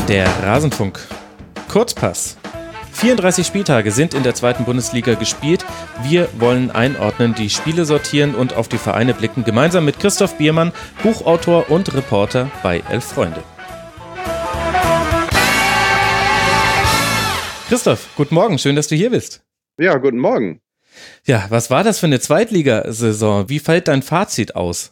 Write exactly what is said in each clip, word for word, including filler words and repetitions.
Der Rasenfunk. Kurzpass. vierunddreißig Spieltage sind in der zweiten Bundesliga gespielt. Wir wollen einordnen, die Spiele sortieren und auf die Vereine blicken, gemeinsam mit Christoph Biermann, Buchautor und Reporter bei Elf Freunde. Christoph, guten Morgen, schön, dass du hier bist. Ja, guten Morgen. Ja, was war das für eine Zweitligasaison? Wie fällt dein Fazit aus?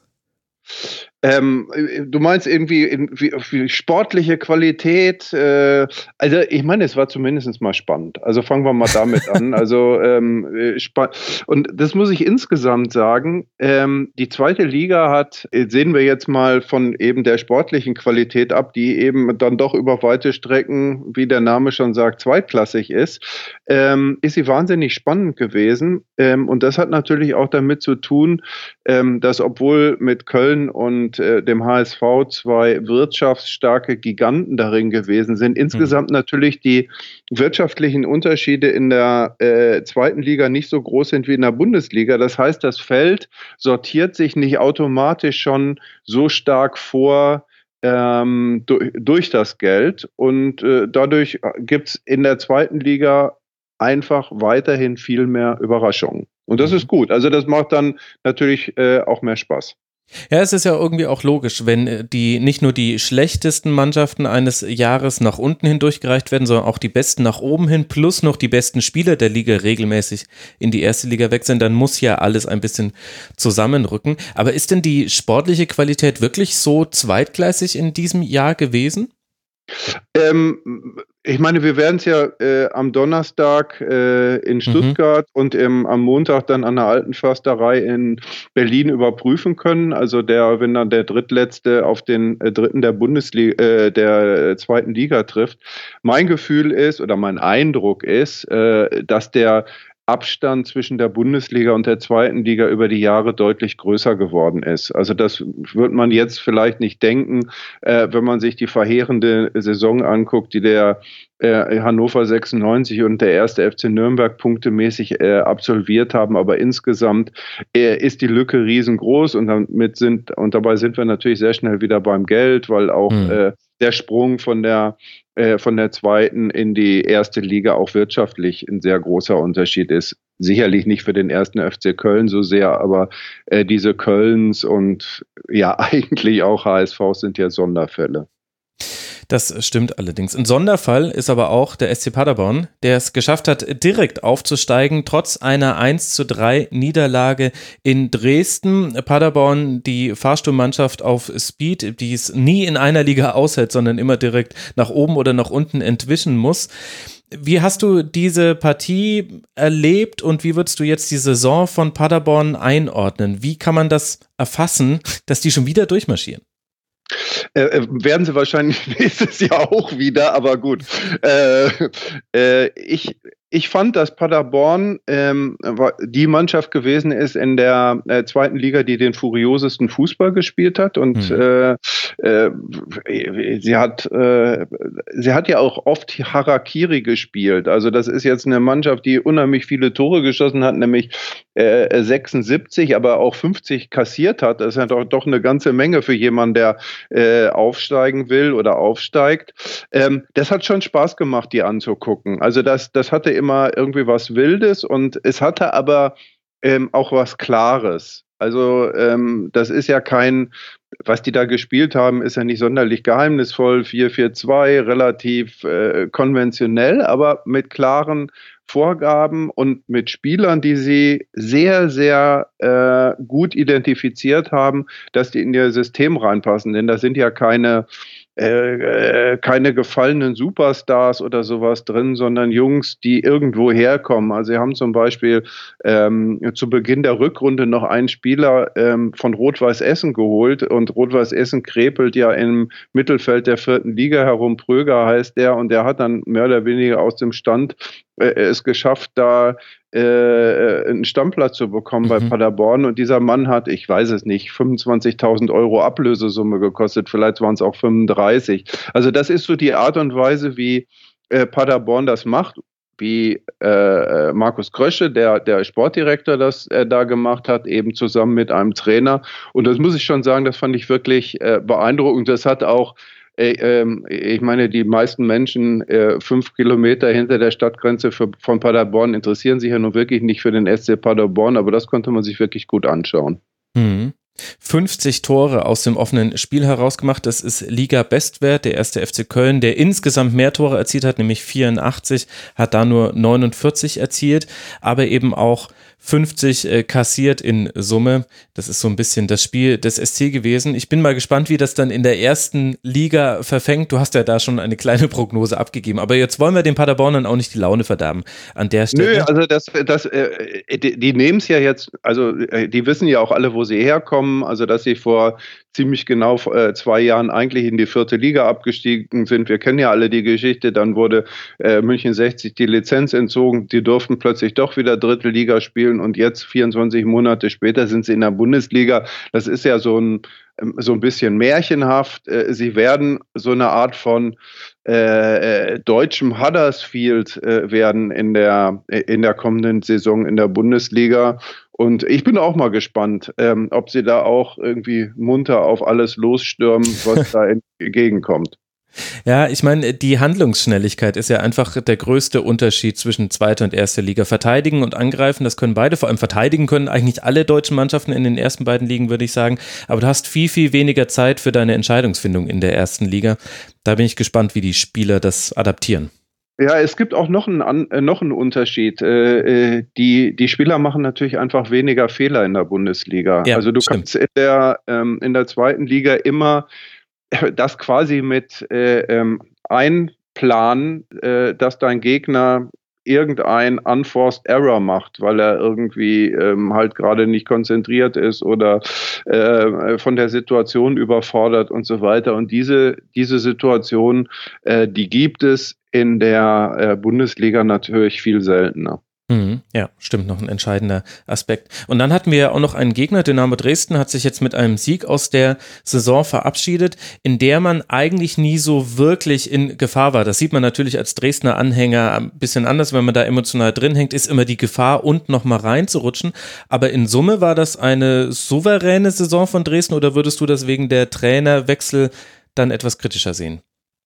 Ähm, du meinst irgendwie in, wie, wie sportliche Qualität, äh, also ich meine, es war zumindest mal spannend. Also fangen wir mal damit an. Also ähm, spa- und das muss ich insgesamt sagen, ähm, die zweite Liga hat, sehen wir jetzt mal von eben der sportlichen Qualität ab, die eben dann doch über weite Strecken, wie der Name schon sagt, zweitklassig ist, ähm, ist sie wahnsinnig spannend gewesen. Ähm, und das hat natürlich auch damit zu tun, ähm, dass obwohl mit Köln und dem H S V zwei wirtschaftsstarke Giganten darin gewesen sind. Insgesamt mhm. natürlich die wirtschaftlichen Unterschiede in der äh, zweiten Liga nicht so groß sind wie in der Bundesliga. Das heißt, das Feld sortiert sich nicht automatisch schon so stark vor ähm, durch, durch das Geld. Und äh, dadurch gibt es in der zweiten Liga einfach weiterhin viel mehr Überraschungen. Und das mhm. ist gut. Also das macht dann natürlich äh, auch mehr Spaß. Ja, es ist ja irgendwie auch logisch, wenn die nicht nur die schlechtesten Mannschaften eines Jahres nach unten hin durchgereicht werden, sondern auch die besten nach oben hin, plus noch die besten Spieler der Liga regelmäßig in die erste Liga wechseln, dann muss ja alles ein bisschen zusammenrücken. Aber ist denn die sportliche Qualität wirklich so zweitgleisig in diesem Jahr gewesen? Ähm, ich meine, wir werden es ja äh, am Donnerstag äh, in Stuttgart mhm. und im, am Montag dann an der Alten Försterei in Berlin überprüfen können. Also der, wenn dann der Drittletzte auf den äh, Dritten der Bundesliga, äh, der äh, zweiten Liga trifft. Mein Gefühl ist oder mein Eindruck ist, äh, dass der Abstand zwischen der Bundesliga und der zweiten Liga über die Jahre deutlich größer geworden ist. Also das wird man jetzt vielleicht nicht denken, äh, wenn man sich die verheerende Saison anguckt, die der äh, Hannover sechsundneunzig und der erste F C Nürnberg punktemäßig äh, absolviert haben. Aber insgesamt äh, ist die Lücke riesengroß und damit sind und dabei sind wir natürlich sehr schnell wieder beim Geld, weil auch mhm. äh, der Sprung von der äh, von der zweiten in die erste Liga auch wirtschaftlich ein sehr großer Unterschied ist. Sicherlich nicht für den ersten F C Köln so sehr, aber äh, diese Kölns und ja eigentlich auch H S Vs sind ja Sonderfälle. Das stimmt allerdings. Ein Sonderfall ist aber auch der S C Paderborn, der es geschafft hat, direkt aufzusteigen, trotz einer eins zu drei Niederlage in Dresden. Paderborn, die Fahrstuhlmannschaft auf Speed, die es nie in einer Liga aushält, sondern immer direkt nach oben oder nach unten entwischen muss. Wie hast du diese Partie erlebt und wie würdest du jetzt die Saison von Paderborn einordnen? Wie kann man das erfassen, dass die schon wieder durchmarschieren? Äh, werden sie wahrscheinlich nächstes Jahr auch wieder, aber gut. Äh, äh, ich, ich fand, dass Paderborn ähm, die Mannschaft gewesen ist in der äh, zweiten Liga, die den furiosesten Fußball gespielt hat. Und mhm. äh, äh, sie hat äh, sie hat ja auch oft Harakiri gespielt. Also das ist jetzt eine Mannschaft, die unheimlich viele Tore geschossen hat, nämlich äh, sechsundsiebzig, aber auch fünfzig kassiert hat. Das ist ja doch, doch eine ganze Menge für jemanden, der äh, aufsteigen will oder aufsteigt. Ähm, das hat schon Spaß gemacht, die anzugucken. Also das, das hatte immer irgendwie was Wildes und es hatte aber ähm, auch was Klares. Also ähm, das ist ja kein, was die da gespielt haben, ist ja nicht sonderlich geheimnisvoll, vier vier zwei, relativ äh, konventionell, aber mit klaren Vorgaben und mit Spielern, die sie sehr, sehr äh, gut identifiziert haben, dass die in ihr System reinpassen. Denn da sind ja keine Äh, keine gefallenen Superstars oder sowas drin, sondern Jungs, die irgendwo herkommen. Also sie haben zum Beispiel ähm, zu Beginn der Rückrunde noch einen Spieler ähm, von Rot-Weiß Essen geholt und Rot-Weiß Essen krepelt ja im Mittelfeld der vierten Liga herum. Pröger heißt der und der hat dann mehr oder weniger aus dem Stand äh, es geschafft, da äh, einen Stammplatz zu bekommen mhm. bei Paderborn und dieser Mann hat, ich weiß es nicht, fünfundzwanzigtausend Euro Ablösesumme gekostet, vielleicht waren es auch fünfunddreißig. Also das ist so die Art und Weise, wie äh, Paderborn das macht, wie äh, Markus Krösche, der, der Sportdirektor, das äh, da gemacht hat, eben zusammen mit einem Trainer. Und das muss ich schon sagen, das fand ich wirklich äh, beeindruckend. Das hat auch äh, ähm, ich meine, die meisten Menschen äh, fünf Kilometer hinter der Stadtgrenze für, von Paderborn interessieren sich ja nun wirklich nicht für den S C Paderborn, aber das konnte man sich wirklich gut anschauen. Mhm. fünfzig Tore aus dem offenen Spiel herausgemacht. Das ist Liga-Bestwert. Der erste F C Köln, der insgesamt mehr Tore erzielt hat, nämlich vierundachtzig, hat da nur neunundvierzig erzielt, aber eben auch fünfzig äh, kassiert in Summe. Das ist so ein bisschen das Spiel des S C gewesen. Ich bin mal gespannt, wie das dann in der ersten Liga verfängt. Du hast ja da schon eine kleine Prognose abgegeben, aber jetzt wollen wir den Paderbornern auch nicht die Laune verderben an der Stelle. Nö, also das, das, äh, die, die nehmen es ja jetzt, also äh, die wissen ja auch alle, wo sie herkommen, also dass sie vor ziemlich genau äh, zwei Jahren eigentlich in die vierte Liga abgestiegen sind. Wir kennen ja alle die Geschichte, dann wurde äh, München sechzig die Lizenz entzogen, die durften plötzlich doch wieder Drittliga spielen und jetzt vierundzwanzig Monate später sind sie in der Bundesliga. Das ist ja so ein, so ein bisschen märchenhaft. Äh, sie werden so eine Art von äh, deutschem Huddersfield äh, werden in der, in der kommenden Saison in der Bundesliga. Und ich bin auch mal gespannt, ähm, ob sie da auch irgendwie munter auf alles losstürmen, was da entgegenkommt. Ja, ich meine, die Handlungsschnelligkeit ist ja einfach der größte Unterschied zwischen zweiter und erster Liga. Verteidigen und angreifen, das können beide, vor allem verteidigen können eigentlich alle deutschen Mannschaften in den ersten beiden Ligen, würde ich sagen. Aber du hast viel, viel weniger Zeit für deine Entscheidungsfindung in der ersten Liga. Da bin ich gespannt, wie die Spieler das adaptieren. Ja, es gibt auch noch einen, äh, noch einen Unterschied. Äh, äh, die, die Spieler machen natürlich einfach weniger Fehler in der Bundesliga. Ja, also du stimmt. kannst in der, ähm, in der zweiten Liga immer das quasi mit äh, ähm, einplanen, äh, dass dein Gegner irgendein Unforced Error macht, weil er irgendwie ähm, halt gerade nicht konzentriert ist oder äh, von der Situation überfordert und so weiter. Und diese, diese Situation, äh, die gibt es in der äh, Bundesliga natürlich viel seltener. Mhm, ja, stimmt, noch ein entscheidender Aspekt. Und dann hatten wir ja auch noch einen Gegner, Dynamo Dresden hat sich jetzt mit einem Sieg aus der Saison verabschiedet, in der man eigentlich nie so wirklich in Gefahr war. Das sieht man natürlich als Dresdner Anhänger ein bisschen anders, wenn man da emotional drin hängt, ist immer die Gefahr, unten noch mal reinzurutschen. Aber in Summe war das eine souveräne Saison von Dresden oder würdest du das wegen der Trainerwechsel dann etwas kritischer sehen?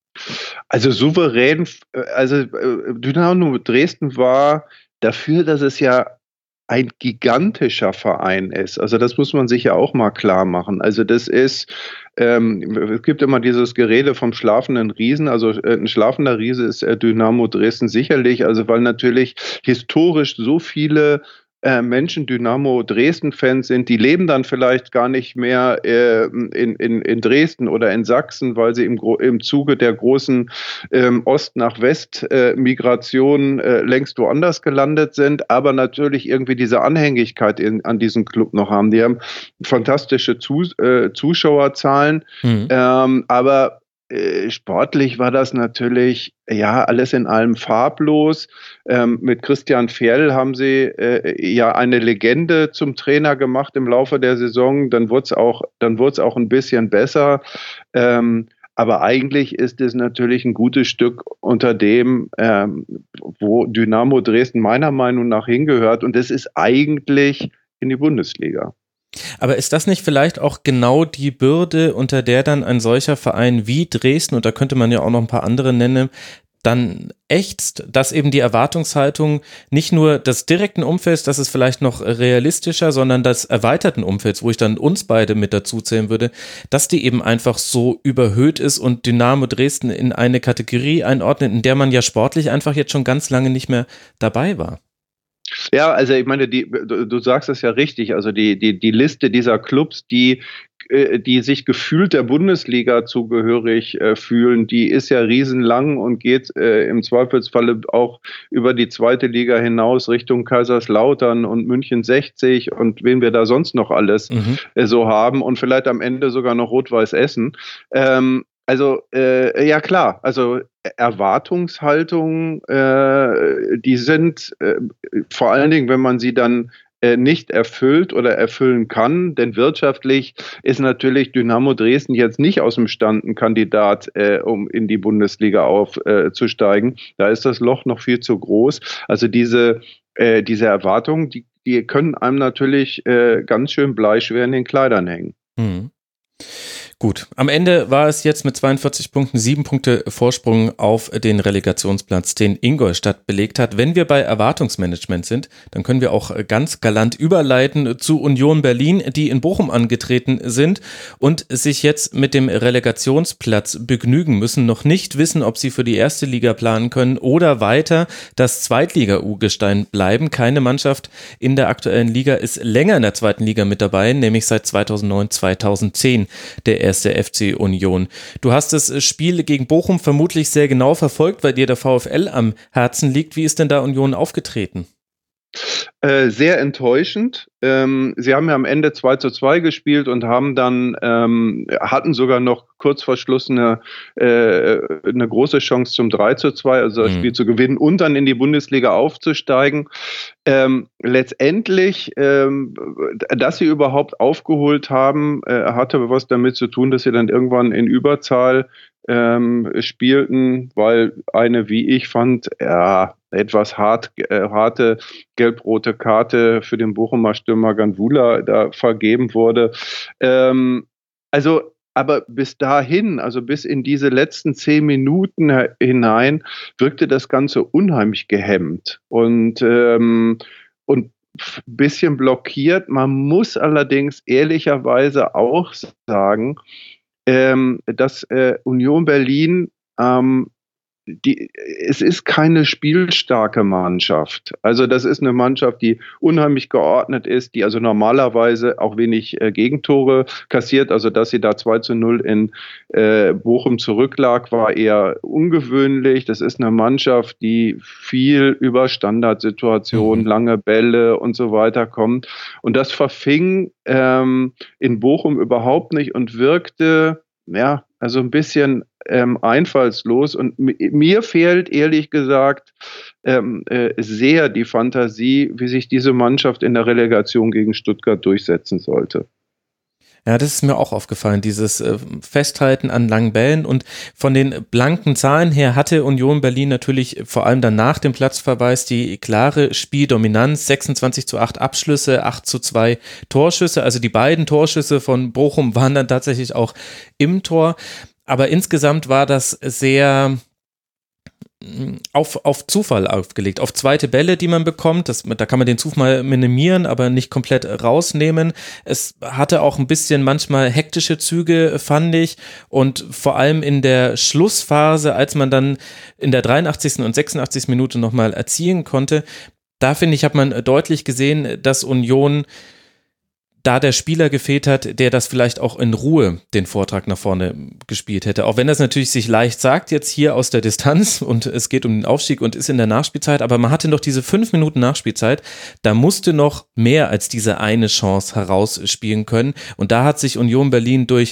Also souverän, also Dynamo Dresden war dafür, dass es ja ein gigantischer Verein ist. Also das muss man sich ja auch mal klar machen. Also das ist, ähm, es gibt immer dieses Gerede vom schlafenden Riesen. Also äh, ein schlafender Riese ist äh, Dynamo Dresden sicherlich. Also weil natürlich historisch so viele äh, Menschen Dynamo Dresden-Fans sind, die leben dann vielleicht gar nicht mehr äh, in, in, in Dresden oder in Sachsen, weil sie im, im Zuge der großen ähm, Ost- nach West-Migration äh, äh, längst woanders gelandet sind, aber natürlich irgendwie diese Anhängigkeit in, an diesen Club noch haben. Die haben fantastische Zu, äh, Zuschauerzahlen, mhm. ähm, aber Äh, sportlich war das natürlich, ja, alles in allem farblos. Ähm, mit Christian Fjell haben sie äh, ja eine Legende zum Trainer gemacht im Laufe der Saison. Dann wurde es auch, dann wurde es auch ein bisschen besser. Ähm, aber eigentlich ist es natürlich ein gutes Stück unter dem, ähm, wo Dynamo Dresden meiner Meinung nach hingehört. Und das ist eigentlich in die Bundesliga. Aber ist das nicht vielleicht auch genau die Bürde, unter der dann ein solcher Verein wie Dresden, und da könnte man ja auch noch ein paar andere nennen, dann ächzt, dass eben die Erwartungshaltung nicht nur des direkten Umfelds, das ist vielleicht noch realistischer, sondern des erweiterten Umfelds, wo ich dann uns beide mit dazu zählen würde, dass die eben einfach so überhöht ist und Dynamo Dresden in eine Kategorie einordnet, in der man ja sportlich einfach jetzt schon ganz lange nicht mehr dabei war. Ja, also ich meine, die, du, du sagst es ja richtig, also die, die, die Liste dieser Clubs, die, die sich gefühlt der Bundesliga zugehörig äh, fühlen, die ist ja riesenlang und geht äh, im Zweifelsfalle auch über die zweite Liga hinaus Richtung Kaiserslautern und München sechzig und wen wir da sonst noch alles mhm. äh, so haben und vielleicht am Ende sogar noch Rot-Weiß Essen. Ähm, Also, äh, ja klar, also Erwartungshaltungen, äh, die sind äh, vor allen Dingen, wenn man sie dann äh, nicht erfüllt oder erfüllen kann, denn wirtschaftlich ist natürlich Dynamo Dresden jetzt nicht aus dem Stand ein Kandidat, äh, um in die Bundesliga aufzusteigen. Äh, da ist das Loch noch viel zu groß. Also diese, äh, diese Erwartungen, die, die können einem natürlich äh, ganz schön bleischwer in den Kleidern hängen. Hm. Gut, am Ende war es jetzt mit zweiundvierzig Punkten, sieben Punkte Vorsprung auf den Relegationsplatz, den Ingolstadt belegt hat. Wenn wir bei Erwartungsmanagement sind, dann können wir auch ganz galant überleiten zu Union Berlin, die in Bochum angetreten sind und sich jetzt mit dem Relegationsplatz begnügen müssen, noch nicht wissen, ob sie für die erste Liga planen können oder weiter das Zweitliga-Urgestein bleiben. Keine Mannschaft in der aktuellen Liga ist länger in der zweiten Liga mit dabei, nämlich seit zweitausendneun, zweitausendzehn. Der erste F C Union. Du hast das Spiel gegen Bochum vermutlich sehr genau verfolgt, weil dir der VfL am Herzen liegt. Wie ist denn da Union aufgetreten? Äh, sehr enttäuschend. Ähm, sie haben ja am Ende zwei zu zwei gespielt und haben dann, ähm, hatten sogar noch kurz vor Schluss eine, äh, eine große Chance zum drei zu zwei, also das mhm. Spiel zu gewinnen und dann in die Bundesliga aufzusteigen. Ähm, letztendlich, ähm, dass sie überhaupt aufgeholt haben, äh, hatte was damit zu tun, dass sie dann irgendwann in Überzahl ähm, spielten, weil eine, wie ich fand, ja, etwas hart, äh, harte gelb-rote Karte für den Bochumer Stürmer Gandula da vergeben wurde. Ähm, also, aber bis dahin, also bis in diese letzten zehn Minuten hinein, wirkte das Ganze unheimlich gehemmt und, ähm, und ein bisschen blockiert. Man muss allerdings ehrlicherweise auch sagen, ähm, dass äh, Union Berlin ähm, Die, es ist keine spielstarke Mannschaft. Also das ist eine Mannschaft, die unheimlich geordnet ist, die also normalerweise auch wenig äh, Gegentore kassiert. Also dass sie da zwei zu null in äh, Bochum zurücklag, war eher ungewöhnlich. Das ist eine Mannschaft, die viel über Standardsituationen, mhm. lange Bälle und so weiter kommt. Und das verfing ähm, in Bochum überhaupt nicht und wirkte, ja, also ein bisschen ähm, einfallslos. Und m- mir fehlt ehrlich gesagt ähm, äh, sehr die Fantasie, wie sich diese Mannschaft in der Relegation gegen Stuttgart durchsetzen sollte. Ja, das ist mir auch aufgefallen, dieses äh, Festhalten an langen Bällen, und von den blanken Zahlen her hatte Union Berlin natürlich vor allem dann nach dem Platzverweis die klare Spieldominanz, sechsundzwanzig zu acht Abschlüsse, acht zu zwei Torschüsse, also die beiden Torschüsse von Bochum waren dann tatsächlich auch im Tor, aber insgesamt war das sehr Auf, auf Zufall aufgelegt, auf zweite Bälle, die man bekommt. Das, da kann man den Zufall minimieren, aber nicht komplett rausnehmen. Es hatte auch ein bisschen manchmal hektische Züge, fand ich. Und vor allem in der Schlussphase, als man dann in der dreiundachtzigsten und sechsundachtzigsten Minute nochmal erzielen konnte, da finde ich, hat man deutlich gesehen, dass Union da der Spieler gefehlt hat, der das vielleicht auch in Ruhe den Vortrag nach vorne gespielt hätte. Auch wenn das natürlich sich leicht sagt, jetzt hier aus der Distanz, und es geht um den Aufstieg und ist in der Nachspielzeit, aber man hatte noch diese fünf Minuten Nachspielzeit, da musste noch mehr als diese eine Chance herausspielen können, und da hat sich Union Berlin durch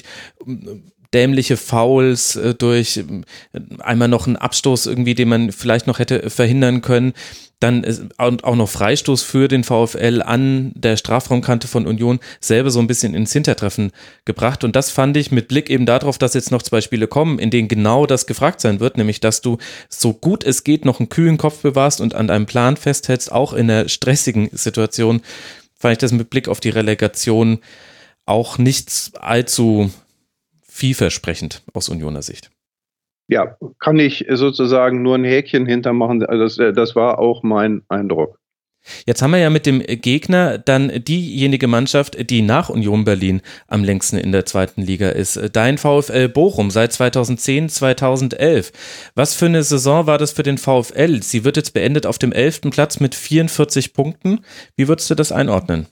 dämliche Fouls, durch einmal noch einen Abstoß irgendwie, den man vielleicht noch hätte verhindern können, dann auch noch Freistoß für den VfL an der Strafraumkante von Union selber so ein bisschen ins Hintertreffen gebracht, und das fand ich mit Blick eben darauf, dass jetzt noch zwei Spiele kommen, in denen genau das gefragt sein wird, nämlich dass du so gut es geht noch einen kühlen Kopf bewahrst und an deinem Plan festhältst, auch in einer stressigen Situation, fand ich das mit Blick auf die Relegation auch nicht allzu vielversprechend aus Unioner Sicht. Ja, kann ich sozusagen nur ein Häkchen hintermachen. Also das, das war auch mein Eindruck. Jetzt haben wir ja mit dem Gegner dann diejenige Mannschaft, die nach Union Berlin am längsten in der zweiten Liga ist. Dein VfL Bochum seit zweitausendzehn, zweitausendelf. Was für eine Saison war das für den VfL? Sie wird jetzt beendet auf dem elften Platz mit vierundvierzig Punkten. Wie würdest du das einordnen?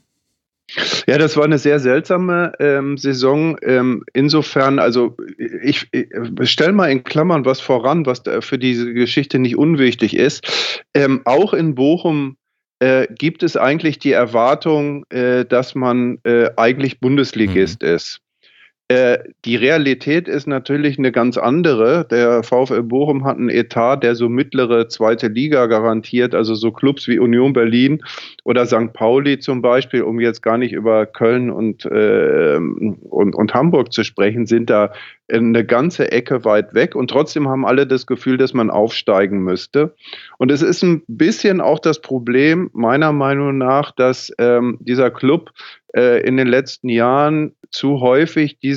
Ja, das war eine sehr seltsame ähm, Saison. Ähm, insofern, also ich, ich stelle mal in Klammern was voran, was für diese Geschichte nicht unwichtig ist. Ähm, auch in Bochum äh, gibt es eigentlich die Erwartung, äh, dass man äh, eigentlich Bundesligist mhm. ist. Äh, die Realität ist natürlich eine ganz andere. Der VfL Bochum hat einen Etat, der so mittlere zweite Liga garantiert, also so Clubs wie Union Berlin oder Sankt Pauli zum Beispiel, um jetzt gar nicht über Köln und, äh, und, und Hamburg zu sprechen, sind da eine ganze Ecke weit weg, und trotzdem haben alle das Gefühl, dass man aufsteigen müsste. Und es ist ein bisschen auch das Problem, meiner Meinung nach, dass ähm, dieser Club äh, in den letzten Jahren zu häufig dieses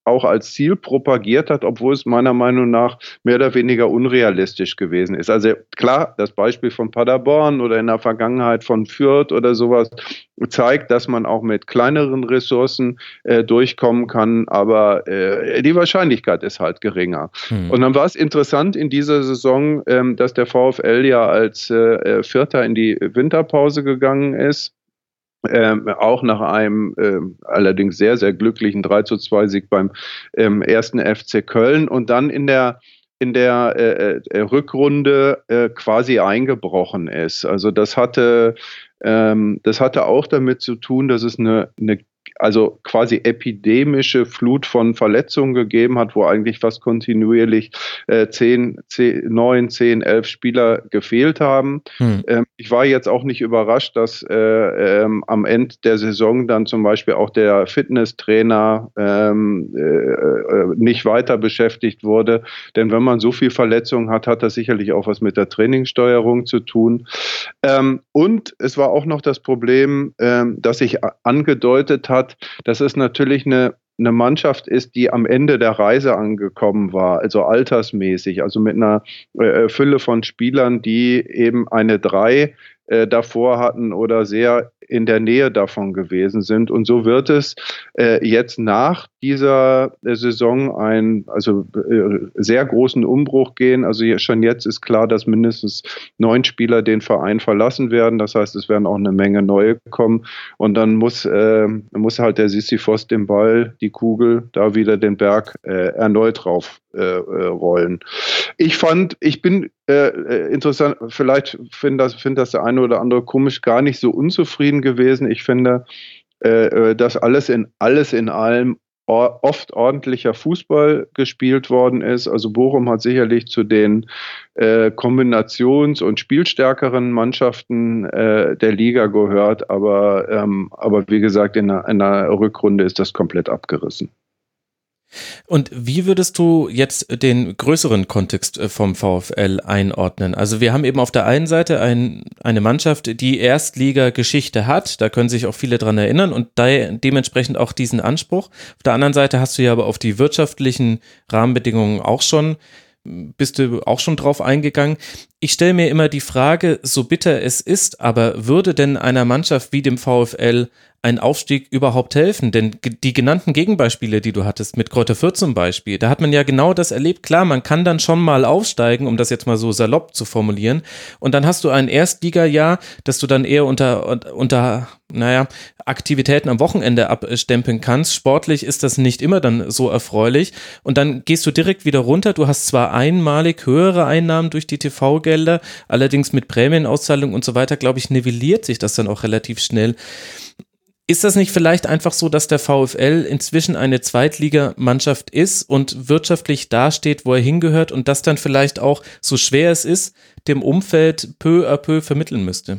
auch als Ziel propagiert hat, obwohl es meiner Meinung nach mehr oder weniger unrealistisch gewesen ist. Also klar, das Beispiel von Paderborn oder in der Vergangenheit von Fürth oder sowas zeigt, dass man auch mit kleineren Ressourcen äh, durchkommen kann, aber äh, die Wahrscheinlichkeit ist halt geringer. Hm. Und dann war es interessant in dieser Saison, ähm, dass der VfL ja als äh, Vierter in die Winterpause gegangen ist. Ähm, auch nach einem ähm, allerdings sehr, sehr glücklichen drei zu zwei Sieg beim ähm, ersten F C Köln und dann in der in der äh, äh, Rückrunde äh, quasi eingebrochen ist. Also das hatte ähm, das hatte auch damit zu tun, dass es eine, eine also quasi epidemische Flut von Verletzungen gegeben hat, wo eigentlich fast kontinuierlich äh, zehn, zehn, neun, zehn, elf Spieler gefehlt haben. Hm. Ähm, ich war jetzt auch nicht überrascht, dass äh, ähm, am Ende der Saison dann zum Beispiel auch der Fitnesstrainer ähm, äh, nicht weiter beschäftigt wurde. Denn wenn man so viel Verletzungen hat, hat das sicherlich auch was mit der Trainingssteuerung zu tun. Ähm, und es war auch noch das Problem, ähm, dass sich angedeutet hat, dass es natürlich eine, eine Mannschaft ist, die am Ende der Reise angekommen war, also altersmäßig, also mit einer äh, Fülle von Spielern, die eben eine drei äh, davor hatten oder sehr in der Nähe davon gewesen sind. Und so wird es äh, jetzt nach dieser äh, Saison einen also äh, sehr großen Umbruch gehen. Also schon jetzt ist klar, dass mindestens neun Spieler den Verein verlassen werden. Das heißt, es werden auch eine Menge neue kommen. Und dann muss, äh, muss halt der Sisyphos den Ball, die Kugel, da wieder den Berg äh, erneut rauf äh, rollen. Ich fand, ich bin äh, interessant, vielleicht findet das, find das der eine oder andere komisch, gar nicht so unzufrieden gewesen. Ich finde, äh, dass alles in, alles in allem oft ordentlicher Fußball gespielt worden ist. Also Bochum hat sicherlich zu den äh, kombinations- und spielstärkeren Mannschaften äh, der Liga gehört, aber, ähm, aber wie gesagt, in einer, in einer Rückrunde ist das komplett abgerissen. Und wie würdest du jetzt den größeren Kontext vom VfL einordnen? Also wir haben eben auf der einen Seite ein, eine Mannschaft, die Erstliga-Geschichte hat, da können sich auch viele dran erinnern und de- dementsprechend auch diesen Anspruch. Auf der anderen Seite hast du ja aber auf die wirtschaftlichen Rahmenbedingungen auch schon, bist du auch schon drauf eingegangen. Ich stelle mir immer die Frage, so bitter es ist, aber würde denn einer Mannschaft wie dem VfL ein Aufstieg überhaupt helfen? Denn die genannten Gegenbeispiele, die du hattest, mit Greuther Fürth zum Beispiel, da hat man ja genau das erlebt. Klar, man kann dann schon mal aufsteigen, um das jetzt mal so salopp zu formulieren. Und dann hast du ein Erstligajahr, das du dann eher unter, unter naja, Aktivitäten am Wochenende abstempeln kannst. Sportlich ist das nicht immer dann so erfreulich. Und dann gehst du direkt wieder runter. Du hast zwar einmalig höhere Einnahmen durch die T V-Gelder, allerdings mit Prämienauszahlung und so weiter, glaube ich, nivelliert sich das dann auch relativ schnell. Ist das nicht vielleicht einfach so, dass der VfL inzwischen eine Zweitligamannschaft ist und wirtschaftlich dasteht, wo er hingehört und das dann vielleicht auch, so schwer es ist, dem Umfeld peu à peu vermitteln müsste?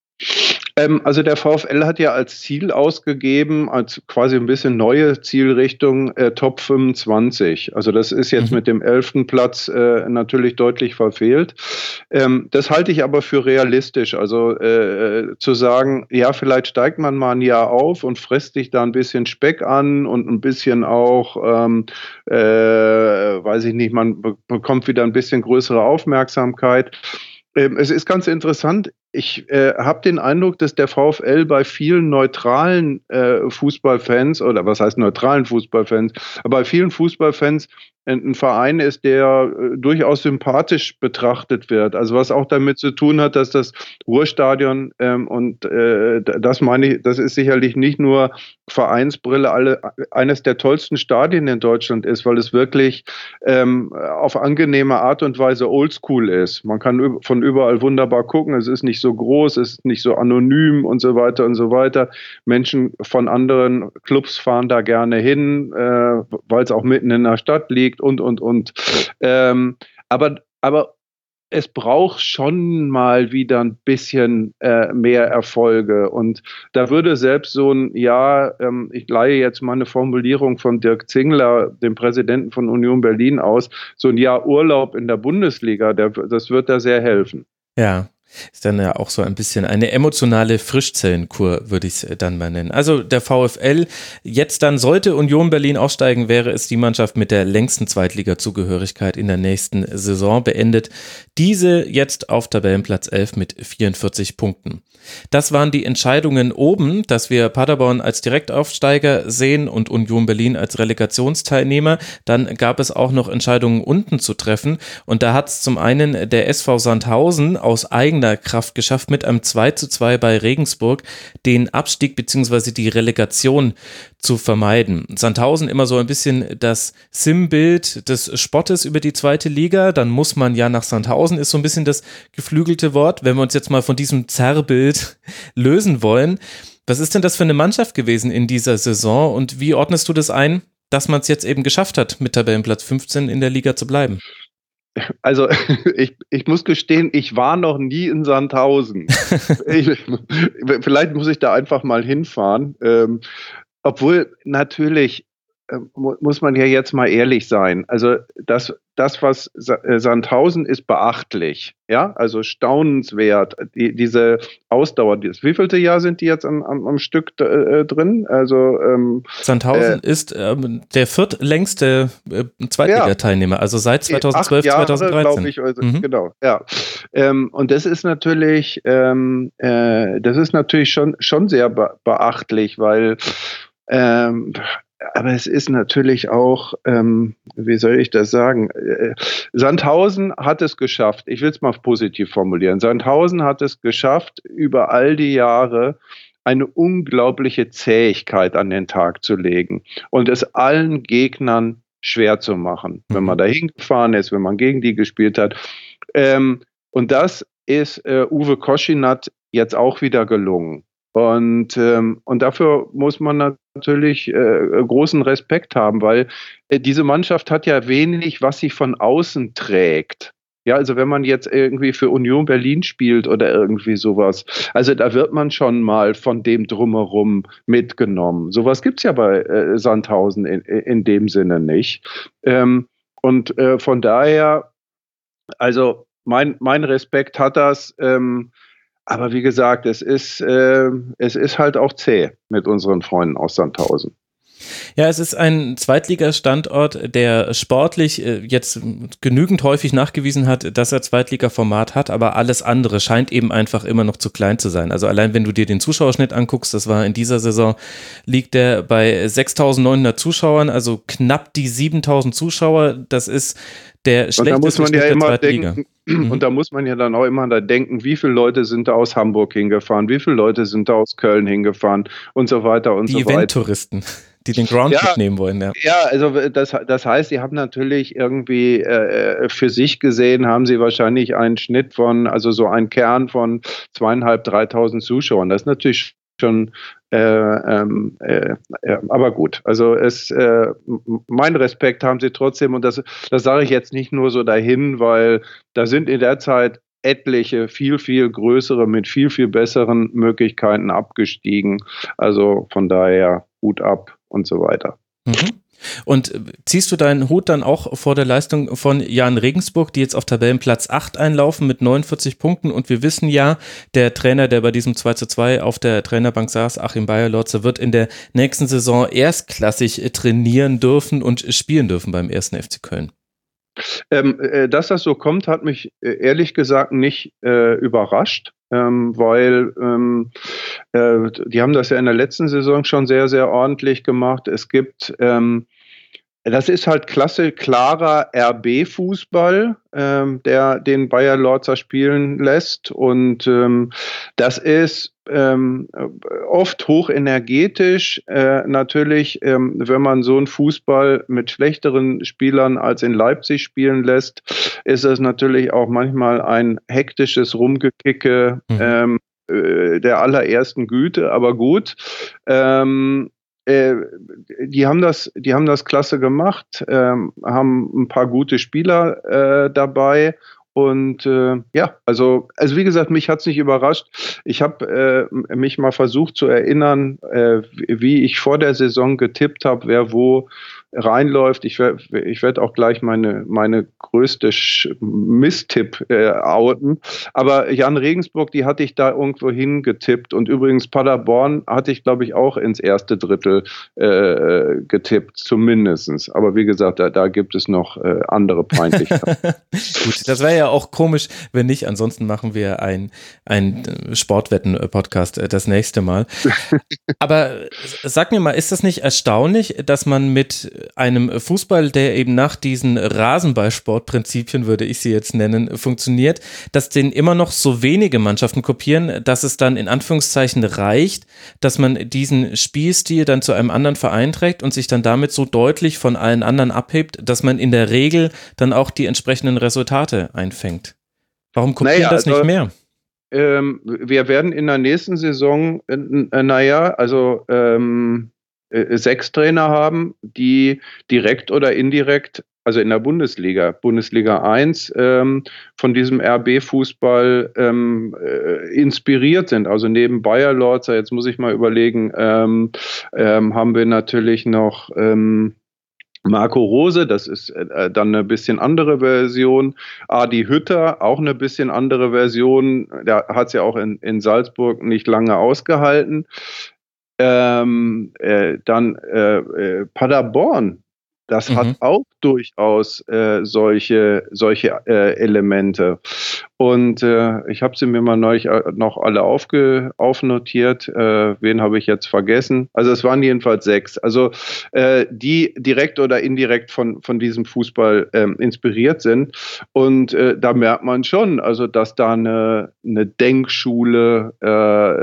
Ähm, also der VfL hat ja als Ziel ausgegeben, als quasi ein bisschen neue Zielrichtung, äh, Top fünfundzwanzig. Also das ist jetzt mhm. mit dem elften Platz äh, natürlich deutlich verfehlt. Ähm, das halte ich aber für realistisch. Also äh, zu sagen, ja, vielleicht steigt man mal ein Jahr auf und frisst sich da ein bisschen Speck an und ein bisschen auch, ähm, äh, weiß ich nicht, man be- bekommt wieder ein bisschen größere Aufmerksamkeit. Ähm, es ist ganz interessant. Ich äh, habe den Eindruck, dass der VfL bei vielen neutralen äh, Fußballfans, oder was heißt neutralen Fußballfans, aber bei vielen Fußballfans ein Verein ist, der äh, durchaus sympathisch betrachtet wird. Also was auch damit zu tun hat, dass das Ruhrstadion, ähm, und äh, das meine ich, das ist sicherlich nicht nur Vereinsbrille, alle, eines der tollsten Stadien in Deutschland ist, weil es wirklich ähm, auf angenehme Art und Weise oldschool ist. Man kann von überall wunderbar gucken, es ist nicht so groß, es ist nicht so anonym und so weiter und so weiter. Menschen von anderen Clubs fahren da gerne hin, äh, weil es auch mitten in der Stadt liegt und, und, und. Ähm, aber, aber es braucht schon mal wieder ein bisschen äh, mehr Erfolge. Und da würde selbst so ein, ja, ähm, ich leihe jetzt mal eine Formulierung von Dirk Zingler, dem Präsidenten von Union Berlin, aus, so ein Jahr Urlaub in der Bundesliga, der, das wird da sehr helfen. Ja. Ist dann ja auch so ein bisschen eine emotionale Frischzellenkur, würde ich es dann mal nennen. Also der VfL, jetzt dann sollte Union Berlin aussteigen, wäre es die Mannschaft mit der längsten Zweitliga-Zugehörigkeit in der nächsten Saison beendet. Diese jetzt auf Tabellenplatz elf mit vierundvierzig Punkten. Das waren die Entscheidungen oben, dass wir Paderborn als Direktaufsteiger sehen und Union Berlin als Relegationsteilnehmer. Dann gab es auch noch Entscheidungen unten zu treffen und da hat es zum einen der S V Sandhausen aus eigener Kraft geschafft, mit einem zwei zu zwei bei Regensburg den Abstieg bzw. die Relegation zu vermeiden. Sandhausen immer so ein bisschen das Sinnbild des Spottes über die zweite Liga, dann muss man ja nach Sandhausen, ist so ein bisschen das geflügelte Wort, wenn wir uns jetzt mal von diesem Zerrbild lösen wollen. Was ist denn das für eine Mannschaft gewesen in dieser Saison und wie ordnest du das ein, dass man es jetzt eben geschafft hat, mit Tabellenplatz fünfzehn in der Liga zu bleiben? Also ich, ich muss gestehen, ich war noch nie in Sandhausen. ich, vielleicht muss ich da einfach mal hinfahren. Ähm, obwohl natürlich äh, muss man ja jetzt mal ehrlich sein. Also das, das was Sandhausen ist, beachtlich. Ja, also staunenswert. Die, diese Ausdauer. Das wievielte Jahr sind die jetzt am, am, am Stück äh, drin? Also ähm, Sandhausen äh, ist ähm, der viertlängste äh, Zweitligateilnehmer, ja, also seit zweitausendzwölf, Jahre, zweitausenddreizehn. Glaube ich, also, mhm. Genau, ja. Ähm, und das ist natürlich, ähm, äh, das ist natürlich schon, schon sehr be- beachtlich, weil ähm, aber es ist natürlich auch, ähm, wie soll ich das sagen, äh, Sandhausen hat es geschafft, ich will es mal positiv formulieren, Sandhausen hat es geschafft, über all die Jahre eine unglaubliche Zähigkeit an den Tag zu legen und es allen Gegnern schwer zu machen, wenn man da hingefahren ist, wenn man gegen die gespielt hat. Ähm, und das ist äh, Uwe Koschinat jetzt auch wieder gelungen. Und, ähm, und dafür muss man natürlich äh, großen Respekt haben, weil äh, diese Mannschaft hat ja wenig, was sie von außen trägt. Ja, also wenn man jetzt irgendwie für Union Berlin spielt oder irgendwie sowas, also da wird man schon mal von dem Drumherum mitgenommen. Sowas gibt's ja bei äh, Sandhausen in, in dem Sinne nicht. Ähm, und äh, von daher, also mein, mein Respekt hat das, ähm, aber wie gesagt, es ist, äh, es ist halt auch zäh mit unseren Freunden aus Sandhausen. Ja, es ist ein Zweitligastandort, der sportlich äh, jetzt genügend häufig nachgewiesen hat, dass er Zweitliga-Format hat, aber alles andere scheint eben einfach immer noch zu klein zu sein. Also allein wenn du dir den Zuschauerschnitt anguckst, das war in dieser Saison, liegt der bei sechstausendneunhundert Zuschauern, also knapp die siebentausend Zuschauer. Das ist der schlechteste Schnitt der zweiten Liga. Mhm. Und da muss man ja dann auch immer da denken, wie viele Leute sind da aus Hamburg hingefahren, wie viele Leute sind da aus Köln hingefahren und so weiter und die so weiter. Die Eventtouristen, die den Ground ja, mitnehmen wollen. Ja, ja also das, das heißt, sie haben natürlich irgendwie äh, für sich gesehen, haben sie wahrscheinlich einen Schnitt von, also so einen Kern von zweieinhalb, dreitausend Zuschauern. Das ist natürlich schon, äh, ähm, äh, äh, aber gut, also es, äh, mein Respekt haben sie trotzdem und das, das sage ich jetzt nicht nur so dahin, weil da sind in der Zeit etliche viel, viel größere mit viel, viel besseren Möglichkeiten abgestiegen. Also von daher Hut ab und so weiter. Mhm. Und ziehst du deinen Hut dann auch vor der Leistung von Jan Regensburg, die jetzt auf Tabellenplatz acht einlaufen mit neunundvierzig Punkten und wir wissen ja, der Trainer, der bei diesem zwei zu zwei auf der Trainerbank saß, Achim Beyer-Lorze, wird in der nächsten Saison erstklassig trainieren dürfen und spielen dürfen beim ersten F C Köln. Ähm, äh, dass das so kommt, hat mich äh, ehrlich gesagt nicht äh, überrascht, ähm, weil ähm, äh, die haben das ja in der letzten Saison schon sehr, sehr ordentlich gemacht. Es gibt, ähm, das ist halt klasse, klarer R B-Fußball, ähm, der den Beyer-Lorzer spielen lässt und ähm, das ist ähm, oft hochenergetisch. Äh, natürlich, ähm, wenn man so einen Fußball mit schlechteren Spielern als in Leipzig spielen lässt, ist es natürlich auch manchmal ein hektisches Rumgekicke mhm. ähm, äh, der allerersten Güte, aber gut. Ähm, äh, die haben das, die haben das klasse gemacht, ähm, haben ein paar gute Spieler äh, dabei. Und äh, ja, also, also wie gesagt, mich hat es nicht überrascht. Ich habe äh, mich mal versucht zu erinnern, äh, wie ich vor der Saison getippt habe, wer wo reinläuft. Ich werde ich werd auch gleich meine, meine größte Misstipp äh, outen. Aber Jan Regensburg, die hatte ich da irgendwo hingetippt. Und übrigens Paderborn hatte ich, glaube ich, auch ins erste Drittel äh, getippt, zumindestens. Aber wie gesagt, da, da gibt es noch äh, andere Peinlichkeiten. Gut, das wäre ja auch komisch, wenn nicht. Ansonsten machen wir ein, ein Sportwetten-Podcast das nächste Mal. Aber sag mir mal, ist das nicht erstaunlich, dass man mit einem Fußball, der eben nach diesen Rasenballsportprinzipien, würde ich sie jetzt nennen, funktioniert, dass den immer noch so wenige Mannschaften kopieren, dass es dann in Anführungszeichen reicht, dass man diesen Spielstil dann zu einem anderen Verein trägt und sich dann damit so deutlich von allen anderen abhebt, dass man in der Regel dann auch die entsprechenden Resultate einfängt. Warum kopieren naja, das also, nicht mehr? Ähm, wir werden in der nächsten Saison, äh, äh, naja, also ähm, äh, sechs Trainer haben, die direkt oder indirekt, also in der Bundesliga, Bundesliga eins, ähm, von diesem R B-Fußball ähm, äh, inspiriert sind. Also neben Bayer Lorzer, jetzt muss ich mal überlegen, ähm, ähm, haben wir natürlich noch ähm, Marco Rose, das ist äh, dann eine bisschen andere Version. Adi Hütter, auch eine bisschen andere Version. Der hat es ja auch in, in Salzburg nicht lange ausgehalten. Ähm, äh, dann äh, äh, Paderborn, das Mhm. hat auch durchaus äh, solche, solche äh, Elemente. Und äh, ich habe sie mir mal neulich noch alle aufge, aufnotiert. Äh, wen habe ich jetzt vergessen? Also es waren jedenfalls sechs. Also äh, die direkt oder indirekt von, von diesem Fußball ähm, inspiriert sind. Und äh, da merkt man schon, also dass da eine, eine Denkschule äh,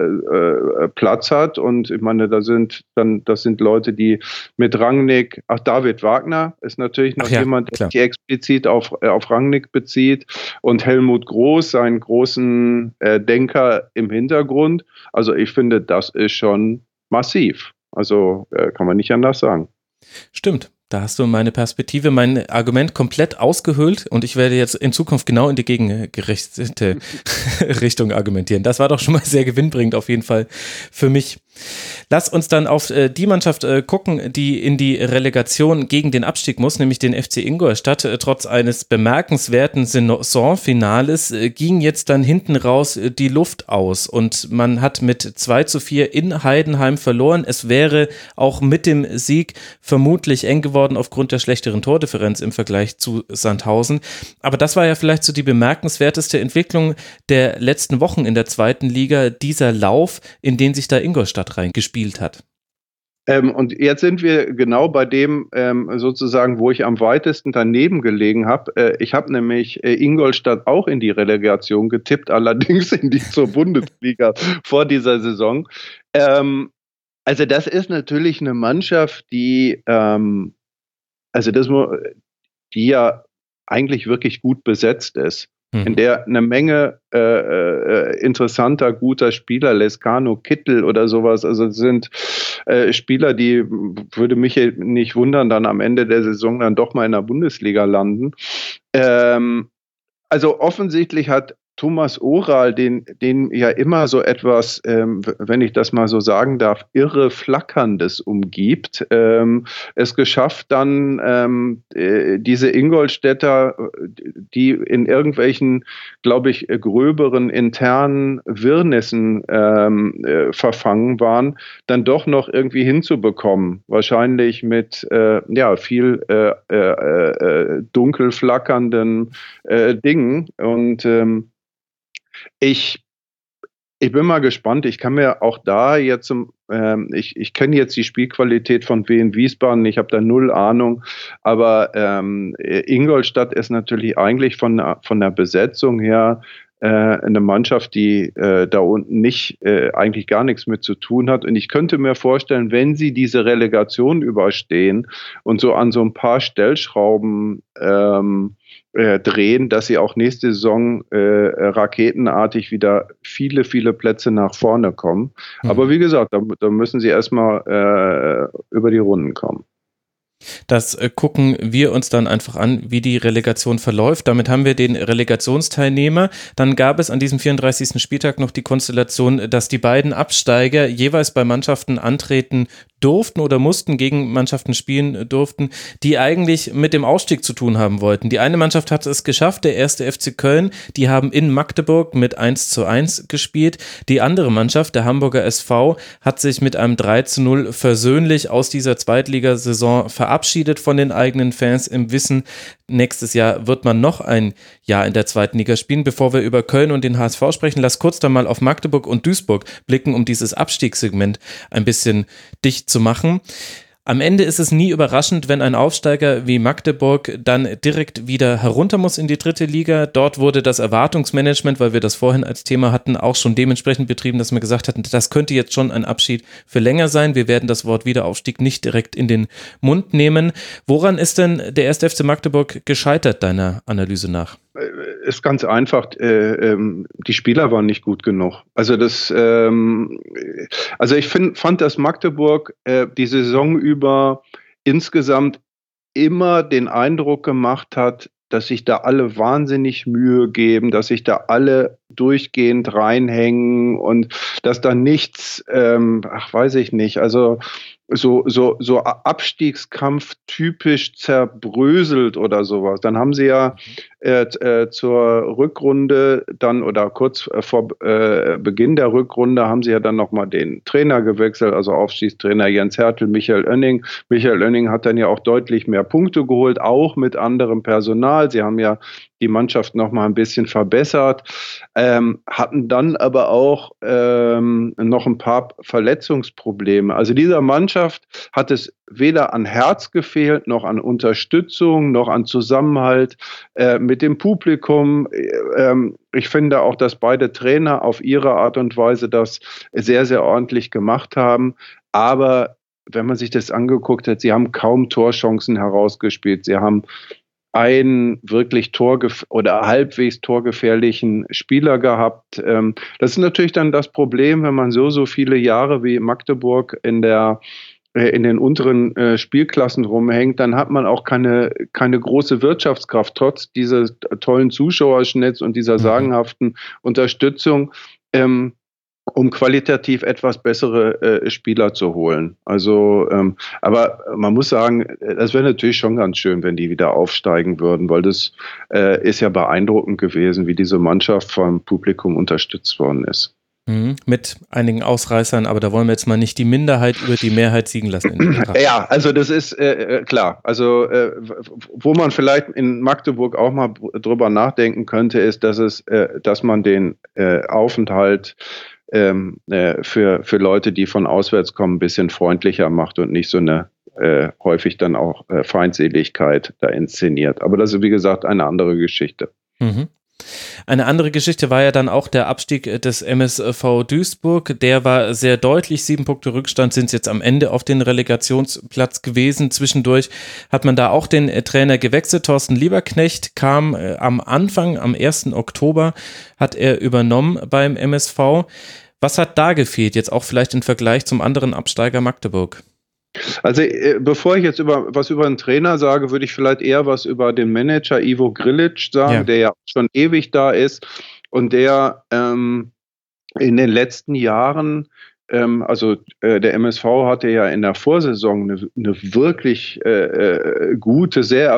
äh, Platz hat. Und ich meine, da sind dann, das sind Leute, die mit Rangnick, ach, David Wagner ist natürlich noch Ach ja, jemand, der klar. sich explizit auf, äh, auf Rangnick bezieht. Und Helmut Groß, seinen großen äh, Denker im Hintergrund. Also ich finde, das ist schon massiv. Also äh, kann man nicht anders sagen. Stimmt. Da hast du meine Perspektive, mein Argument komplett ausgehöhlt und ich werde jetzt in Zukunft genau in die gegengerichtete Richtung argumentieren. Das war doch schon mal sehr gewinnbringend auf jeden Fall für mich. Lass uns dann auf äh, die Mannschaft äh, gucken, die in die Relegation gegen den Abstieg muss, nämlich den F C Ingolstadt. Äh, trotz eines bemerkenswerten Saisonfinales äh, ging jetzt dann hinten raus äh, die Luft aus und man hat mit zwei zu vier in Heidenheim verloren. Es wäre auch mit dem Sieg vermutlich eng geworden aufgrund der schlechteren Tordifferenz im Vergleich zu Sandhausen. Aber das war ja vielleicht so die bemerkenswerteste Entwicklung der letzten Wochen in der zweiten Liga, dieser Lauf, in den sich da Ingolstadt reingespielt hat. Ähm, und jetzt sind wir genau bei dem ähm, sozusagen, wo ich am weitesten daneben gelegen habe. Äh, ich habe nämlich äh, Ingolstadt auch in die Relegation getippt, allerdings in die zur Bundesliga vor dieser Saison. Ähm, also das ist natürlich eine Mannschaft, die, ähm, also das, die ja eigentlich wirklich gut besetzt ist. In der eine Menge äh, äh, interessanter, guter Spieler, Lescano, Kittel oder sowas, also sind äh, Spieler, die, würde mich nicht wundern, dann am Ende der Saison dann doch mal in der Bundesliga landen. Ähm, also offensichtlich hat Thomas Oral, den, den ja immer so etwas, ähm, wenn ich das mal so sagen darf, irre Flackerndes umgibt, ähm, es geschafft dann ähm, äh, diese Ingolstädter, die in irgendwelchen, glaube ich, gröberen internen Wirrnissen ähm, äh, verfangen waren, dann doch noch irgendwie hinzubekommen. Wahrscheinlich mit äh, ja, viel äh, äh, äh, dunkel flackernden äh, Dingen. Und ähm, Ich, ich bin mal gespannt. Ich kann mir auch da jetzt, ähm, ich, ich kenne jetzt die Spielqualität von Wien Wiesbaden, ich habe da null Ahnung, aber ähm, Ingolstadt ist natürlich eigentlich von, von der Besetzung her äh, eine Mannschaft, die äh, da unten nicht, äh, eigentlich gar nichts mit zu tun hat. Und ich könnte mir vorstellen, wenn sie diese Relegation überstehen und so an so ein paar Stellschrauben ähm, Äh, drehen, dass sie auch nächste Saison äh, raketenartig wieder viele, viele Plätze nach vorne kommen. Mhm. Aber wie gesagt, da, da müssen sie erstmal äh, über die Runden kommen. Das äh, gucken wir uns dann einfach an, wie die Relegation verläuft. Damit haben wir den Relegationsteilnehmer. Dann gab es an diesem vierunddreißigsten Spieltag noch die Konstellation, dass die beiden Absteiger jeweils bei Mannschaften antreten durften oder mussten, gegen Mannschaften spielen durften, die eigentlich mit dem Ausstieg zu tun haben wollten. Die eine Mannschaft hat es geschafft, der erste F C Köln, die haben in Magdeburg mit eins zu eins gespielt. Die andere Mannschaft, der Hamburger S V, hat sich mit einem drei zu null versöhnlich aus dieser Zweitligasaison verabschiedet von den eigenen Fans im Wissen, nächstes Jahr wird man noch ein Jahr in der zweiten Liga spielen. Bevor wir über Köln und den H S V sprechen, lass kurz dann mal auf Magdeburg und Duisburg blicken, um dieses Abstiegssegment ein bisschen dicht zu machen. Am Ende ist es nie überraschend, wenn ein Aufsteiger wie Magdeburg dann direkt wieder herunter muss in die dritte Liga. Dort wurde das Erwartungsmanagement, weil wir das vorhin als Thema hatten, auch schon dementsprechend betrieben, dass wir gesagt hatten, das könnte jetzt schon ein Abschied für länger sein. Wir werden das Wort Wiederaufstieg nicht direkt in den Mund nehmen. Woran ist denn der erste F C Magdeburg gescheitert, deiner Analyse nach? Ist ganz einfach, äh, ähm, die Spieler waren nicht gut genug. Also das, ähm, also ich find, fand, dass Magdeburg äh, die Saison über insgesamt immer den Eindruck gemacht hat, dass sich da alle wahnsinnig Mühe geben, dass sich da alle durchgehend reinhängen und dass da nichts, ähm, ach weiß ich nicht, also so, so, so Abstiegskampf typisch zerbröselt oder sowas. Dann haben sie ja äh, äh, zur Rückrunde dann oder kurz äh, vor äh, Beginn der Rückrunde haben sie ja dann nochmal den Trainer gewechselt, also Aufstiegstrainer Jens Hertel, Michael Oenning. Michael Oenning hat dann ja auch deutlich mehr Punkte geholt, auch mit anderem Personal. Sie haben ja die Mannschaft noch mal ein bisschen verbessert, ähm, hatten dann aber auch ähm, noch ein paar Verletzungsprobleme. Also dieser Mannschaft hat es weder an Herz gefehlt, noch an Unterstützung, noch an Zusammenhalt äh, mit dem Publikum. Ähm, ich finde auch, dass beide Trainer auf ihre Art und Weise das sehr, sehr ordentlich gemacht haben. Aber wenn man sich das angeguckt hat, sie haben kaum Torchancen herausgespielt. Sie haben einen wirklich torgef- oder halbwegs torgefährlichen Spieler gehabt. Ähm, das ist natürlich dann das Problem, wenn man so, so viele Jahre wie Magdeburg in der äh, in den unteren äh, Spielklassen rumhängt, dann hat man auch keine, keine große Wirtschaftskraft, trotz dieses tollen Zuschauerschnitts und dieser sagenhaften Unterstützung. Ähm, um qualitativ etwas bessere äh, Spieler zu holen. Also, ähm, aber man muss sagen, das wäre natürlich schon ganz schön, wenn die wieder aufsteigen würden, weil das äh, ist ja beeindruckend gewesen, wie diese Mannschaft vom Publikum unterstützt worden ist. Mhm, mit einigen Ausreißern, aber da wollen wir jetzt mal nicht die Minderheit über die Mehrheit siegen lassen. In ja, also das ist äh, klar. Also äh, wo man vielleicht in Magdeburg auch mal drüber nachdenken könnte, ist, dass es, äh, dass man den äh, Aufenthalt Ähm, äh, für, für Leute, die von auswärts kommen, ein bisschen freundlicher macht und nicht so eine äh, häufig dann auch äh, Feindseligkeit da inszeniert. Aber das ist, wie gesagt, eine andere Geschichte. Mhm. Eine andere Geschichte war ja dann auch der Abstieg des M S V Duisburg. Der war sehr deutlich. Sieben Punkte Rückstand sind jetzt am Ende auf den Relegationsplatz gewesen. Zwischendurch hat man da auch den Trainer gewechselt. Thorsten Lieberknecht kam äh, am Anfang, am ersten Oktober, hat er übernommen beim M S V. Was hat da gefehlt, jetzt auch vielleicht im Vergleich zum anderen Absteiger Magdeburg? Also äh, bevor ich jetzt über was über einen Trainer sage, würde ich vielleicht eher was über den Manager Ivo Grilic sagen, ja. der ja schon ewig da ist und der ähm, in den letzten Jahren, ähm, also äh, der M S V hatte ja in der Vorsaison eine, eine wirklich äh, gute, sehr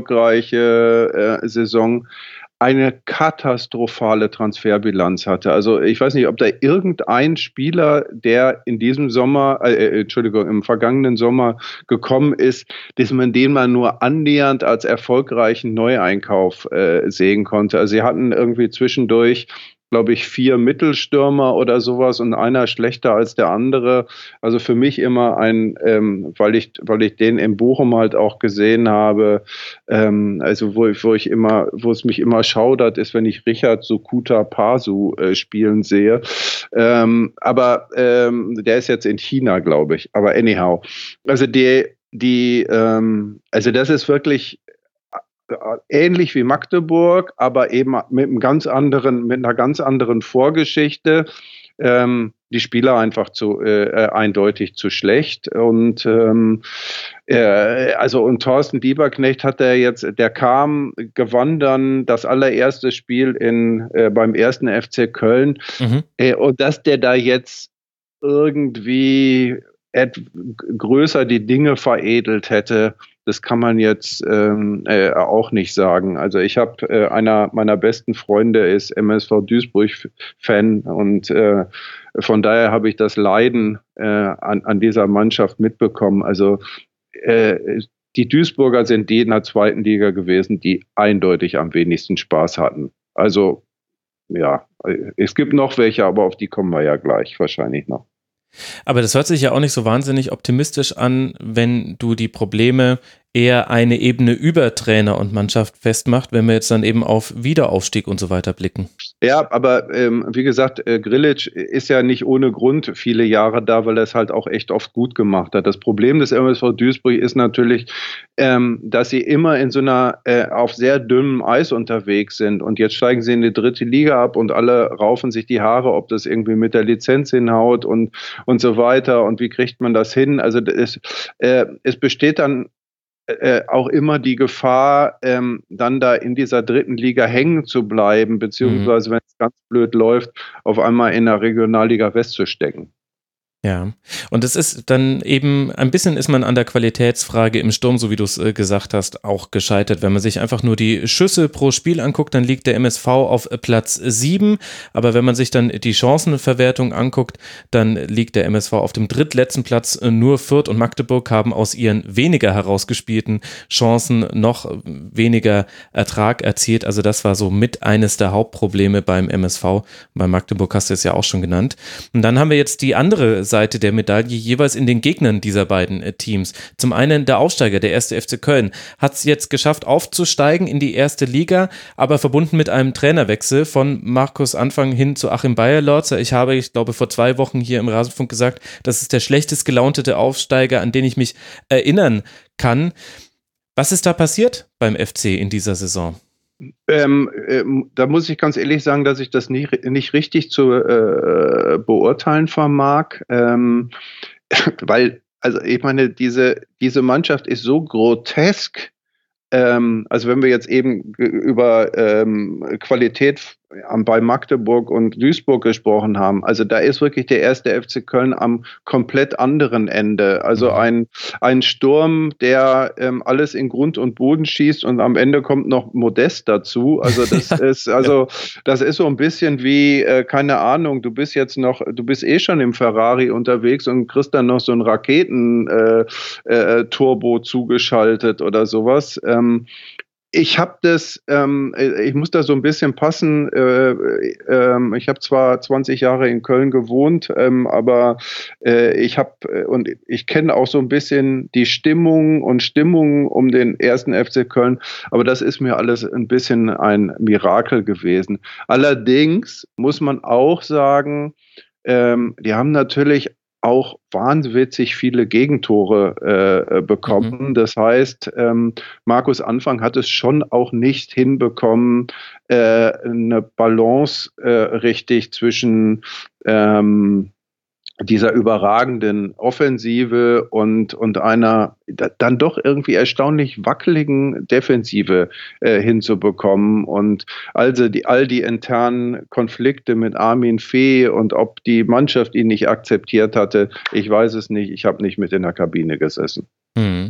erfolgreiche äh, Saison, eine katastrophale Transferbilanz hatte. Also ich weiß nicht, ob da irgendein Spieler, der in diesem Sommer, äh, Entschuldigung, im vergangenen Sommer gekommen ist, dass man den mal nur annähernd als erfolgreichen Neueinkauf äh, sehen konnte. Also sie hatten irgendwie zwischendurch, glaube ich, vier Mittelstürmer oder sowas und einer schlechter als der andere. Also für mich immer ein, ähm, weil ich, weil ich den in Bochum halt auch gesehen habe, ähm, also wo ich, wo ich immer, wo es mich immer schaudert, ist, wenn ich Richard Sukuta Pasu äh, spielen sehe. Ähm, aber ähm, der ist jetzt in China, glaube ich. Aber anyhow, also die, die, ähm, also das ist wirklich ähnlich wie Magdeburg, aber eben mit einem ganz anderen, mit einer ganz anderen Vorgeschichte. Ähm, die Spieler einfach zu äh, eindeutig zu schlecht. Und ähm, äh, also und Thorsten Lieberknecht hat er jetzt, der kam, gewann dann das allererste Spiel in äh, beim ersten F C Köln. Mhm. Äh, und dass der da jetzt irgendwie et- größer die Dinge veredelt hätte, das kann man jetzt ähm, äh, auch nicht sagen. Also ich habe äh, einer meiner besten Freunde ist M S V Duisburg-Fan und äh, von daher habe ich das Leiden äh, an, an dieser Mannschaft mitbekommen. Also äh, die Duisburger sind die in der zweiten Liga gewesen, die eindeutig am wenigsten Spaß hatten. Also ja, es gibt noch welche, aber auf die kommen wir ja gleich wahrscheinlich noch. Aber das hört sich ja auch nicht so wahnsinnig optimistisch an, wenn du die Probleme eher eine Ebene über Trainer und Mannschaft festmacht, wenn wir jetzt dann eben auf Wiederaufstieg und so weiter blicken. Ja, aber ähm, wie gesagt, äh, Grillitsch ist ja nicht ohne Grund viele Jahre da, weil er es halt auch echt oft gut gemacht hat. Das Problem des M S V Duisburg ist natürlich, ähm, dass sie immer in so einer äh, auf sehr dünnem Eis unterwegs sind und jetzt steigen sie in die dritte Liga ab und alle raufen sich die Haare, ob das irgendwie mit der Lizenz hinhaut und und so weiter und wie kriegt man das hin? Also es, äh, es besteht dann Äh, auch immer die Gefahr, ähm, dann da in dieser dritten Liga hängen zu bleiben, beziehungsweise, mhm. wenn es ganz blöd läuft, auf einmal in der Regionalliga West zu stecken. Ja, und es ist dann eben, ein bisschen ist man an der Qualitätsfrage im Sturm, so wie du es äh, gesagt hast, auch gescheitert. Wenn man sich einfach nur die Schüsse pro Spiel anguckt, dann liegt der M S V auf Platz sieben, aber wenn man sich dann die Chancenverwertung anguckt, dann liegt der M S V auf dem drittletzten Platz. Nur Fürth und Magdeburg haben aus ihren weniger herausgespielten Chancen noch weniger Ertrag erzielt. Also das war so mit eines der Hauptprobleme beim M S V. Bei Magdeburg hast du es ja auch schon genannt. Und dann haben wir jetzt die andere Seite Seite der Medaille jeweils in den Gegnern dieser beiden äh, Teams. Zum einen der Aufsteiger, der erste F C Köln, hat es jetzt geschafft aufzusteigen in die erste Liga, aber verbunden mit einem Trainerwechsel von Markus Anfang hin zu Achim Beierlorzer. Ich habe, ich glaube, vor zwei Wochen hier im Rasenfunk gesagt, das ist der schlechtest gelauntete Aufsteiger, an den ich mich erinnern kann. Was ist da passiert beim F C in dieser Saison? Ähm, ähm, da muss ich ganz ehrlich sagen, dass ich das nicht, nicht richtig zu äh, beurteilen vermag, ähm, weil, also ich meine, diese, diese Mannschaft ist so grotesk, ähm, also wenn wir jetzt eben über ähm, Qualität bei Magdeburg und Duisburg gesprochen haben, also da ist wirklich der erste F C Köln am komplett anderen Ende. Also ein, ein Sturm, der ähm, alles in Grund und Boden schießt und am Ende kommt noch Modest dazu. Also das ja, ist also das ist so ein bisschen wie, äh, keine Ahnung, du bist jetzt noch, du bist eh schon im Ferrari unterwegs und kriegst dann noch so ein Raketen-Turbo äh, äh, zugeschaltet oder sowas. Ähm, Ich habe das, ähm, ich muss da so ein bisschen passen. Äh, äh, ich habe zwar zwanzig Jahre in Köln gewohnt, ähm, aber äh, ich habe und ich kenne auch so ein bisschen die Stimmung und Stimmung um den ersten F C Köln, aber das ist mir alles ein bisschen ein Mirakel gewesen. Allerdings muss man auch sagen, ähm, die haben natürlich auch wahnwitzig viele Gegentore äh, bekommen. Mhm. Das heißt, ähm, Markus Anfang hat es schon auch nicht hinbekommen, äh, eine Balance äh, richtig zwischen ähm, dieser überragenden Offensive und, und einer dann doch irgendwie erstaunlich wackeligen Defensive äh, hinzubekommen. Und also die, all die internen Konflikte mit Armin Fee und ob die Mannschaft ihn nicht akzeptiert hatte, ich weiß es nicht. Ich habe nicht mit in der Kabine gesessen. Mhm.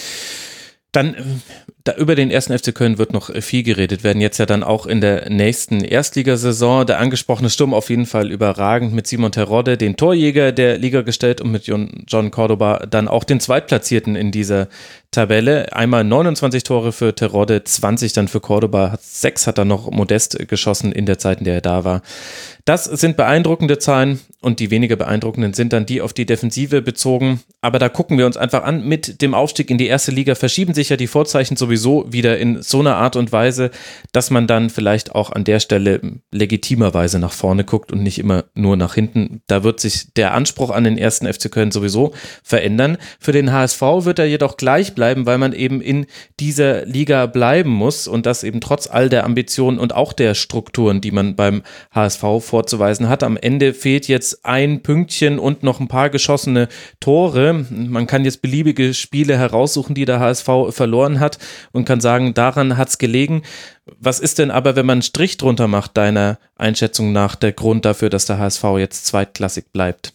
Dann da, über den ersten F C Köln wird noch viel geredet werden, jetzt ja dann auch in der nächsten Erstligasaison. Der angesprochene Sturm auf jeden Fall überragend mit Simon Terodde, den Torjäger der Liga gestellt und mit John Cordoba dann auch den Zweitplatzierten in dieser Tabelle. Einmal neunundzwanzig Tore für Terodde, zwanzig dann für Cordoba, sechs hat er noch Modest geschossen in der Zeit, in der er da war. Das sind beeindruckende Zahlen und die weniger beeindruckenden sind dann die auf die Defensive bezogen. Aber da gucken wir uns einfach an, mit dem Aufstieg in die erste Liga verschieben sich ja die Vorzeichen sowieso wieder in so einer Art und Weise, dass man dann vielleicht auch an der Stelle legitimerweise nach vorne guckt und nicht immer nur nach hinten. Da wird sich der Anspruch an den ersten F C Köln sowieso verändern. Für den H S V wird er jedoch gleich bleiben. bleiben, weil man eben in dieser Liga bleiben muss und das eben trotz all der Ambitionen und auch der Strukturen, die man beim H S V vorzuweisen hat. Am Ende fehlt jetzt ein Pünktchen und noch ein paar geschossene Tore. Man kann jetzt beliebige Spiele heraussuchen, die der H S V verloren hat und kann sagen, daran hat es gelegen. Was ist denn aber, wenn man einen Strich drunter macht, deiner Einschätzung nach der Grund dafür, dass der H S V jetzt zweitklassig bleibt?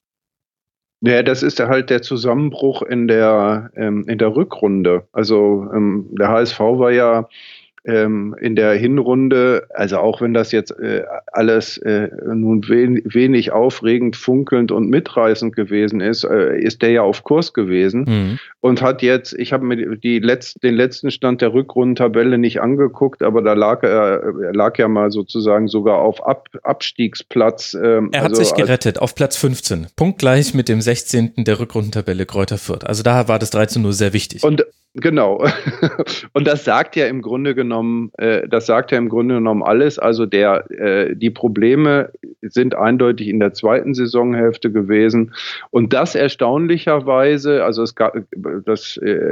Ja, das ist ja halt der Zusammenbruch in der, ähm, in der Rückrunde. Also ähm, der H S V war ja ähm, in der Hinrunde, also auch wenn das jetzt äh, alles äh, nun wen, wenig aufregend, funkelnd und mitreißend gewesen ist, äh, ist der ja auf Kurs gewesen mhm. und hat jetzt, ich habe mir die letzt, den letzten Stand der Rückrundentabelle nicht angeguckt, aber da lag er, er lag ja mal sozusagen sogar auf Ab, Abstiegsplatz. Ähm, er hat also sich gerettet auf Platz fünfzehn, punktgleich mit dem sechzehnten der Rückrundentabelle Greuther Fürth. Also da war das drei zu null sehr wichtig. Und genau. Und das sagt ja im Grunde genommen, äh, das sagt ja im Grunde genommen alles. Also der, äh, die Probleme sind eindeutig in der zweiten Saisonhälfte gewesen. Und das erstaunlicherweise, also es gab, das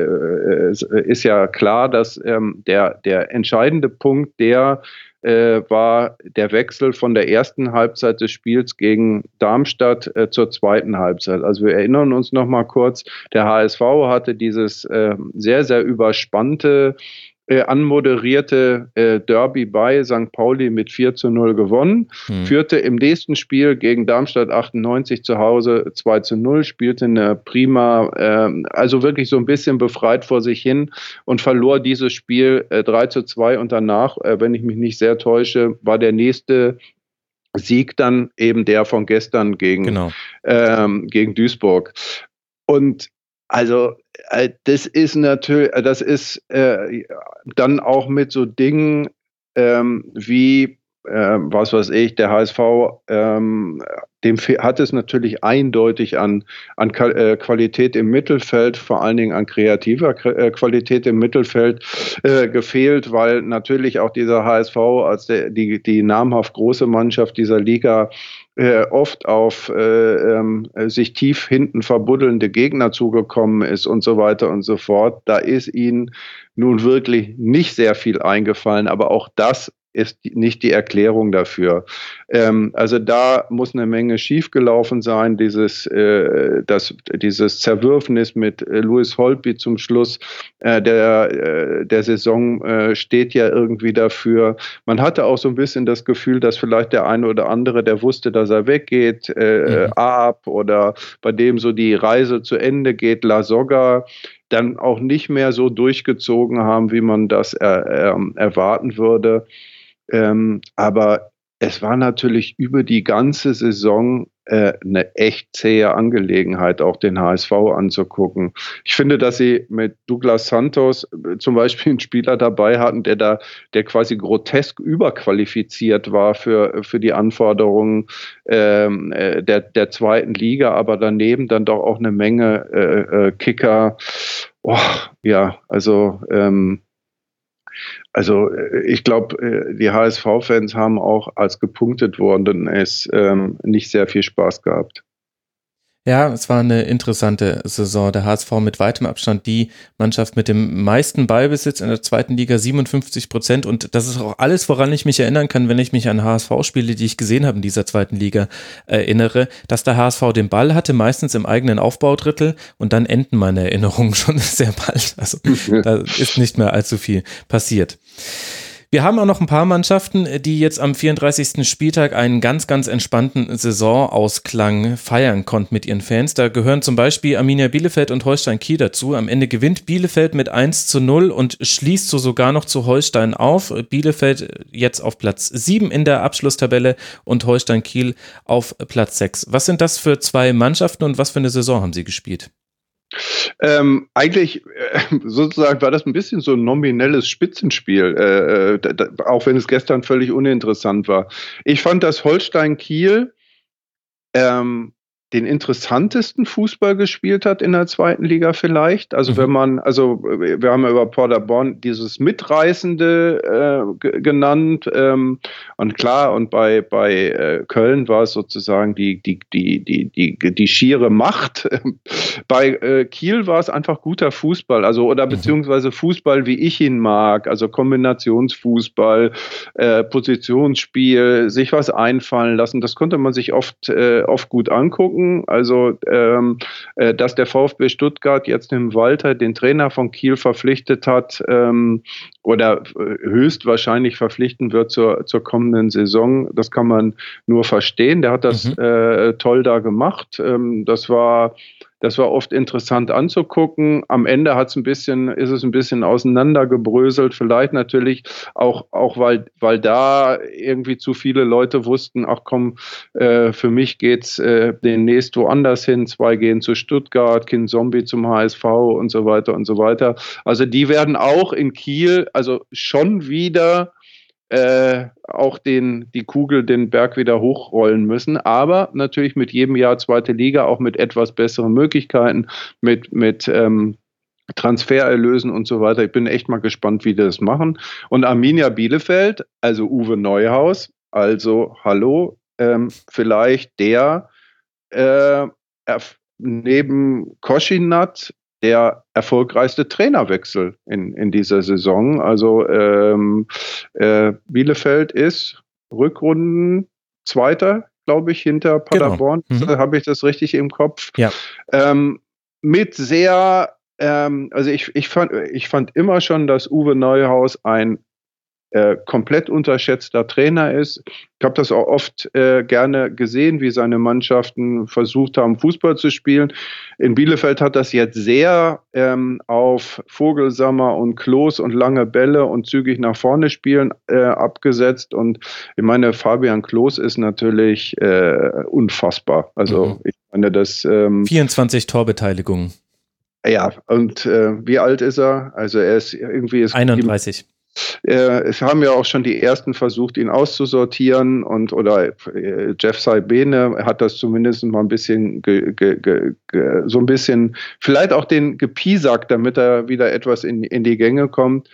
äh, ist ja klar, dass ähm, der, der entscheidende Punkt, der äh, war der Wechsel von der ersten Halbzeit des Spiels gegen Darmstadt äh, zur zweiten Halbzeit. Also wir erinnern uns noch mal kurz, der H S V hatte dieses äh, sehr, sehr überspannte, äh, anmoderierte äh, Derby bei Sankt Pauli mit vier zu null gewonnen, hm. führte im nächsten Spiel gegen Darmstadt achtundneunzig zu Hause zwei zu null, spielte eine prima, äh, also wirklich so ein bisschen befreit vor sich hin und verlor dieses Spiel äh, drei zu zwei und danach, äh, wenn ich mich nicht sehr täusche, war der nächste Sieg dann eben der von gestern gegen, genau. ähm, gegen Duisburg. Und also äh, das ist natürlich, das ist äh, dann auch mit so Dingen ähm, wie, äh, was weiß ich, der H S V, ähm, dem hat es natürlich eindeutig an, an äh, Qualität im Mittelfeld, vor allen Dingen an kreativer äh, Qualität im Mittelfeld äh, gefehlt, weil natürlich auch dieser H S V als der, die, die namhaft große Mannschaft dieser Liga Äh, oft auf äh, ähm, sich tief hinten verbuddelnde Gegner zugekommen ist und so weiter und so fort. Da ist ihnen nun wirklich nicht sehr viel eingefallen, aber auch das ist nicht die Erklärung dafür. Ähm, also da muss eine Menge schiefgelaufen sein. Dieses, äh, das, dieses Zerwürfnis mit äh, Louis Holtby zum Schluss äh, der, äh, der Saison äh, steht ja irgendwie dafür. Man hatte auch so ein bisschen das Gefühl, dass vielleicht der eine oder andere, der wusste, dass er weggeht, äh, mhm. ab oder bei dem so die Reise zu Ende geht, La Soga, dann auch nicht mehr so durchgezogen haben, wie man das er, er, erwarten würde. Ähm, aber es war natürlich über die ganze Saison äh, eine echt zähe Angelegenheit, auch den H S V anzugucken. Ich finde, dass sie mit Douglas Santos äh, zum Beispiel einen Spieler dabei hatten, der da, der quasi grotesk überqualifiziert war für, für die Anforderungen ähm, äh, der, der zweiten Liga, aber daneben dann doch auch eine Menge äh, äh, Kicker. Oh, ja, also ähm, Also ich glaube, die H S V-Fans haben auch, als gepunktet worden ist, ähm, nicht sehr viel Spaß gehabt. Ja, es war eine interessante Saison. Der H S V mit weitem Abstand die Mannschaft mit dem meisten Ballbesitz in der zweiten Liga, siebenundfünfzig Prozent. Und das ist auch alles, woran ich mich erinnern kann, wenn ich mich an H S V-Spiele, die ich gesehen habe in dieser zweiten Liga, erinnere, dass der H S V den Ball hatte, meistens im eigenen Aufbaudrittel, und dann enden meine Erinnerungen schon sehr bald. Also da ist nicht mehr allzu viel passiert. Wir haben auch noch ein paar Mannschaften, die jetzt am vierunddreißigsten Spieltag einen ganz, ganz entspannten Saisonausklang feiern konnten mit ihren Fans. Da gehören zum Beispiel Arminia Bielefeld und Holstein Kiel dazu. Am Ende gewinnt Bielefeld mit eins zu null und schließt so sogar noch zu Holstein auf. Bielefeld jetzt auf Platz sieben in der Abschlusstabelle und Holstein Kiel auf Platz sechs. Was sind das für zwei Mannschaften und was für eine Saison haben sie gespielt? Ähm, eigentlich äh, sozusagen war das ein bisschen so ein nominelles Spitzenspiel, äh, da, da, auch wenn es gestern völlig uninteressant war. Ich fand, dass Holstein Kiel ähm, den interessantesten Fußball gespielt hat in der zweiten Liga vielleicht. Also mhm. wenn man, also wir haben ja über Paderborn dieses Mitreißende äh, g- genannt ähm, und klar, und bei, bei äh, Köln war es sozusagen die, die, die, die, die, die schiere Macht. Bei äh, Kiel war es einfach guter Fußball, also oder beziehungsweise Fußball, wie ich ihn mag, also Kombinationsfußball, äh, Positionsspiel, sich was einfallen lassen, das konnte man sich oft, äh, oft gut angucken. Also, ähm, äh, dass der VfB Stuttgart jetzt den Walter, den Trainer von Kiel, verpflichtet hat ähm, oder höchstwahrscheinlich verpflichten wird zur, zur kommenden Saison, das kann man nur verstehen. Der hat das mhm. äh, toll da gemacht. Ähm, das war Das war oft interessant anzugucken. Am Ende hat's ein bisschen, ist es ein bisschen auseinandergebröselt. Vielleicht natürlich auch, auch weil, weil da irgendwie zu viele Leute wussten, ach komm, äh, für mich geht's äh, demnächst woanders hin. Zwei gehen zu Stuttgart, Kind Zombie zum H S V und so weiter und so weiter. Also die werden auch in Kiel, also schon wieder Äh, auch den, die Kugel den Berg wieder hochrollen müssen, aber natürlich mit jedem Jahr zweite Liga, auch mit etwas besseren Möglichkeiten, mit, mit ähm, Transfererlösen und so weiter. Ich bin echt mal gespannt, wie die das machen. Und Arminia Bielefeld, also Uwe Neuhaus, also hallo, ähm, vielleicht der äh, neben Koschinat der erfolgreichste Trainerwechsel in, in dieser Saison. Also ähm, äh, Bielefeld ist Rückrunden Zweiter, glaube ich, hinter Paderborn. Genau. Mhm. Habe ich das richtig im Kopf? Ja. Ähm, mit sehr, ähm, also ich, ich, fand, ich fand immer schon, dass Uwe Neuhaus ein Äh, komplett unterschätzter Trainer ist. Ich habe das auch oft äh, gerne gesehen, wie seine Mannschaften versucht haben, Fußball zu spielen. In Bielefeld hat das jetzt sehr ähm, auf Vogelsammer und Klos und lange Bälle und zügig nach vorne spielen äh, abgesetzt. Und ich meine, Fabian Klos ist natürlich äh, unfassbar. Also mhm. ich meine, das ähm, vierundzwanzig Torbeteiligungen. Ja, und äh, wie alt ist er? Also er ist irgendwie ist einunddreißig. Die, Äh, es haben ja auch schon die ersten versucht, ihn auszusortieren und oder äh, Jeff Saibene hat das zumindest mal ein bisschen ge, ge, ge, ge, so ein bisschen vielleicht auch den gepiesackt, damit er wieder etwas in, in die Gänge kommt.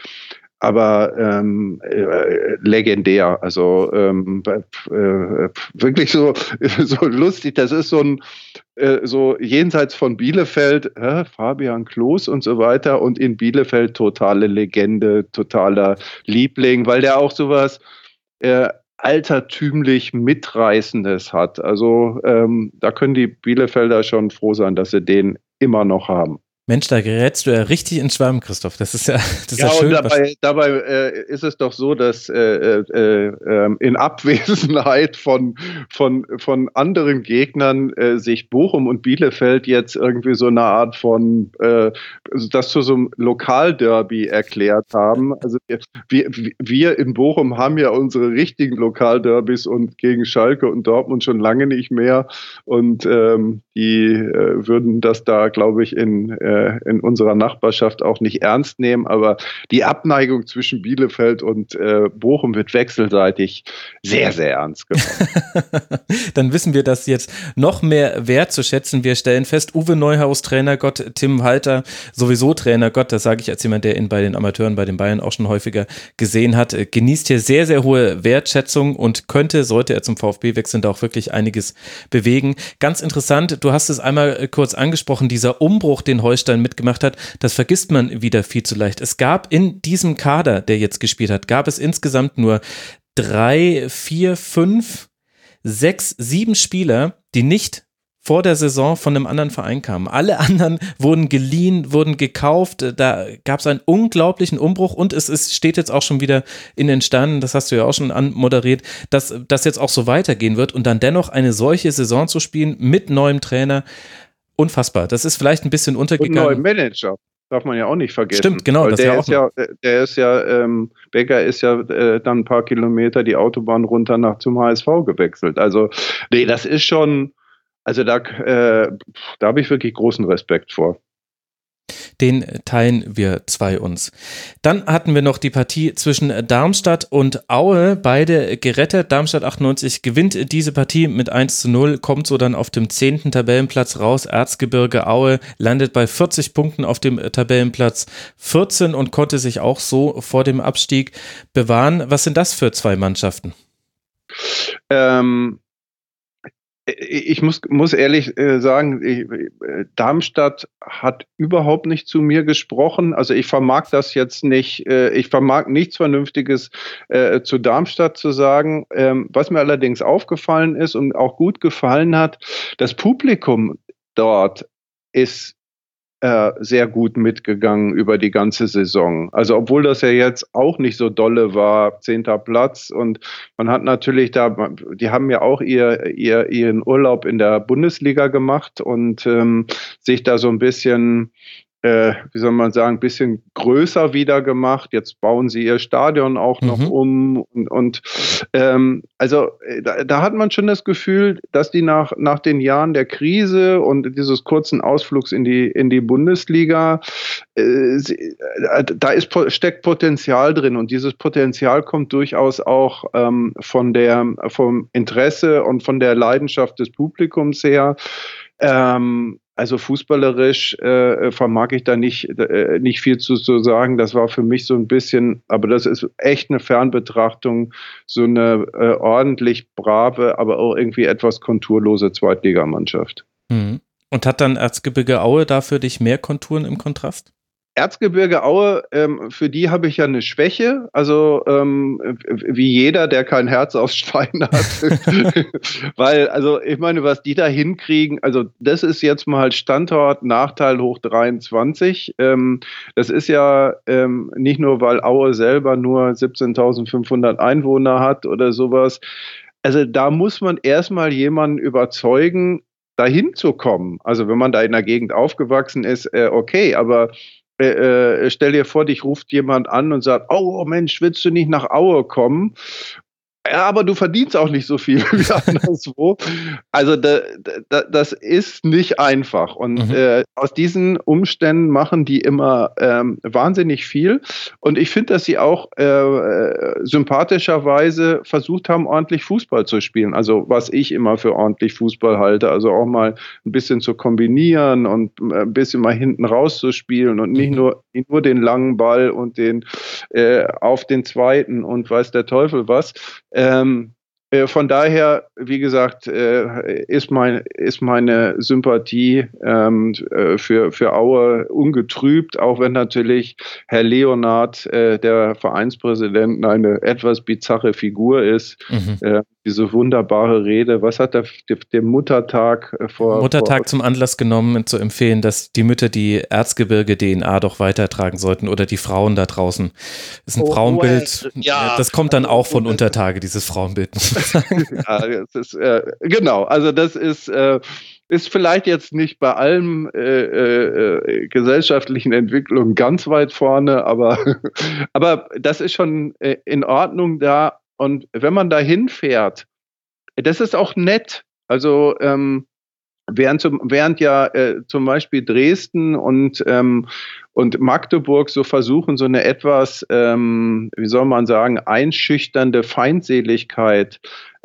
Aber ähm, äh, legendär, also ähm, äh, wirklich so, so lustig. Das ist so ein äh, so jenseits von Bielefeld, äh, Fabian Klos und so weiter und in Bielefeld totale Legende, totaler Liebling, weil der auch sowas äh, altertümlich Mitreißendes hat. Also ähm, da können die Bielefelder schon froh sein, dass sie den immer noch haben. Mensch, da gerätst du ja richtig ins Schwärmen, Christoph. Das ist ja, das ist ja, ja schön. Und dabei, dabei äh, ist es doch so, dass äh, äh, äh, in Abwesenheit von, von, von anderen Gegnern äh, sich Bochum und Bielefeld jetzt irgendwie so eine Art von, äh, das zu so einem Lokalderby erklärt haben. Also wir, wir in Bochum haben ja unsere richtigen Lokalderbys und gegen Schalke und Dortmund schon lange nicht mehr. Und ähm, die äh, würden das da, glaube ich, in äh, in unserer Nachbarschaft auch nicht ernst nehmen, aber die Abneigung zwischen Bielefeld und äh, Bochum wird wechselseitig sehr, sehr ernst genommen. Dann wissen wir das jetzt noch mehr wertzuschätzen. Wir stellen fest, Uwe Neuhaus, Trainergott, Tim Walter, sowieso Trainergott, das sage ich als jemand, der ihn bei den Amateuren, bei den Bayern auch schon häufiger gesehen hat, genießt hier sehr, sehr hohe Wertschätzung und könnte, sollte er zum VfB wechseln, da auch wirklich einiges bewegen. Ganz interessant, du hast es einmal kurz angesprochen, dieser Umbruch, den Holstein mitgemacht hat, das vergisst man wieder viel zu leicht. Es gab in diesem Kader, der jetzt gespielt hat, gab es insgesamt nur drei, vier, fünf, sechs, sieben Spieler, die nicht vor der Saison von einem anderen Verein kamen. Alle anderen wurden geliehen, wurden gekauft. Da gab es einen unglaublichen Umbruch und es ist, steht jetzt auch schon wieder in den Sternen, das hast du ja auch schon anmoderiert, dass das jetzt auch so weitergehen wird und dann dennoch eine solche Saison zu spielen mit neuem Trainer. Unfassbar. Das ist vielleicht ein bisschen untergegangen. Und neuer Manager. Darf man ja auch nicht vergessen. Stimmt, genau. Das der, ja ist ja, der ist ja, ähm, Becker ist ja äh, dann ein paar Kilometer die Autobahn runter nach zum H S V gewechselt. Also, nee, das ist schon, also da, äh, da habe ich wirklich großen Respekt vor. Den teilen wir zwei uns. Dann hatten wir noch die Partie zwischen Darmstadt und Aue, beide gerettet. Darmstadt achtundneunzig gewinnt diese Partie mit eins zu null, kommt so dann auf dem zehnten Tabellenplatz raus. Erzgebirge Aue landet bei vierzig Punkten auf dem Tabellenplatz vierzehn und konnte sich auch so vor dem Abstieg bewahren. Was sind das für zwei Mannschaften? Ähm Ich muss, muss ehrlich äh, sagen, ich, äh, Darmstadt hat überhaupt nicht zu mir gesprochen. Also ich vermag das jetzt nicht, äh, ich vermag nichts Vernünftiges äh, zu Darmstadt zu sagen. Ähm, was mir allerdings aufgefallen ist und auch gut gefallen hat, das Publikum dort ist äh, sehr gut mitgegangen über die ganze Saison. Also obwohl das ja jetzt auch nicht so dolle war, zehnter Platz, und man hat natürlich da, die haben ja auch ihr, ihr, ihren Urlaub in der Bundesliga gemacht und ähm, sich da so ein bisschen, äh, wie soll man sagen, ein bisschen größer wieder gemacht. Jetzt bauen sie ihr Stadion auch noch mhm. um und, und ähm, also da, da hat man schon das Gefühl, dass die nach, nach den Jahren der Krise und dieses kurzen Ausflugs in die, in die Bundesliga, äh, sie, da ist, steckt Potenzial drin, und dieses Potenzial kommt durchaus auch ähm, von der, vom Interesse und von der Leidenschaft des Publikums her. Ähm, Also fußballerisch äh, vermag ich da nicht, äh, nicht viel zu, zu sagen. Das war für mich so ein bisschen, aber das ist echt eine Fernbetrachtung, so eine äh, ordentlich brave, aber auch irgendwie etwas konturlose Zweitligamannschaft. Mhm. Und hat dann Erzgebirge Aue da für dich mehr Konturen im Kontrast? Erzgebirge Aue, ähm, für die habe ich ja eine Schwäche, also ähm, wie jeder, der kein Herz aus Stein hat, weil, also ich meine, was die da hinkriegen, also das ist jetzt mal Standort Nachteil hoch dreiundzwanzig, ähm, das ist ja ähm, nicht nur, weil Aue selber nur siebzehntausendfünfhundert Einwohner hat oder sowas, also da muss man erstmal jemanden überzeugen, dahin zu kommen, also wenn man da in der Gegend aufgewachsen ist, äh, okay, aber Äh, stell dir vor, dich ruft jemand an und sagt, oh Mensch, willst du nicht nach Aue kommen? Ja, aber du verdienst auch nicht so viel wie anderswo. Also da, da, das ist nicht einfach. Und mhm. äh, aus diesen Umständen machen die immer ähm, wahnsinnig viel. Und ich finde, dass sie auch äh, sympathischerweise versucht haben, ordentlich Fußball zu spielen. Also was ich immer für ordentlich Fußball halte. Also auch mal ein bisschen zu kombinieren und ein bisschen mal hinten rauszuspielen und nicht mhm. nur, nicht nur den langen Ball und den äh, auf den zweiten und weiß der Teufel was. Ähm, äh, von daher, wie gesagt, äh, ist, mein, ist meine Sympathie ähm, äh, für, für Aue ungetrübt, auch wenn natürlich Herr Leonhard, äh, der Vereinspräsident, eine etwas bizarre Figur ist. Mhm. Äh, diese wunderbare Rede, was hat der, der Muttertag vor... Muttertag vor, zum Anlass genommen, zu empfehlen, dass die Mütter die Erzgebirge-D N A doch weitertragen sollten oder die Frauen da draußen. Das ist ein oh, Frauenbild, well, ja. Das kommt dann auch von Untertage, dieses Frauenbild, muss man sagen. Ja, das ist, äh, genau, also das ist... Äh, Ist vielleicht jetzt nicht bei allen äh, äh, gesellschaftlichen Entwicklungen ganz weit vorne, aber, aber das ist schon äh, in Ordnung da. Und wenn man da hinfährt, das ist auch nett. Also ähm, während, zum, während ja äh, zum Beispiel Dresden und, ähm, und Magdeburg so versuchen, so eine etwas, ähm, wie soll man sagen, einschüchternde Feindseligkeit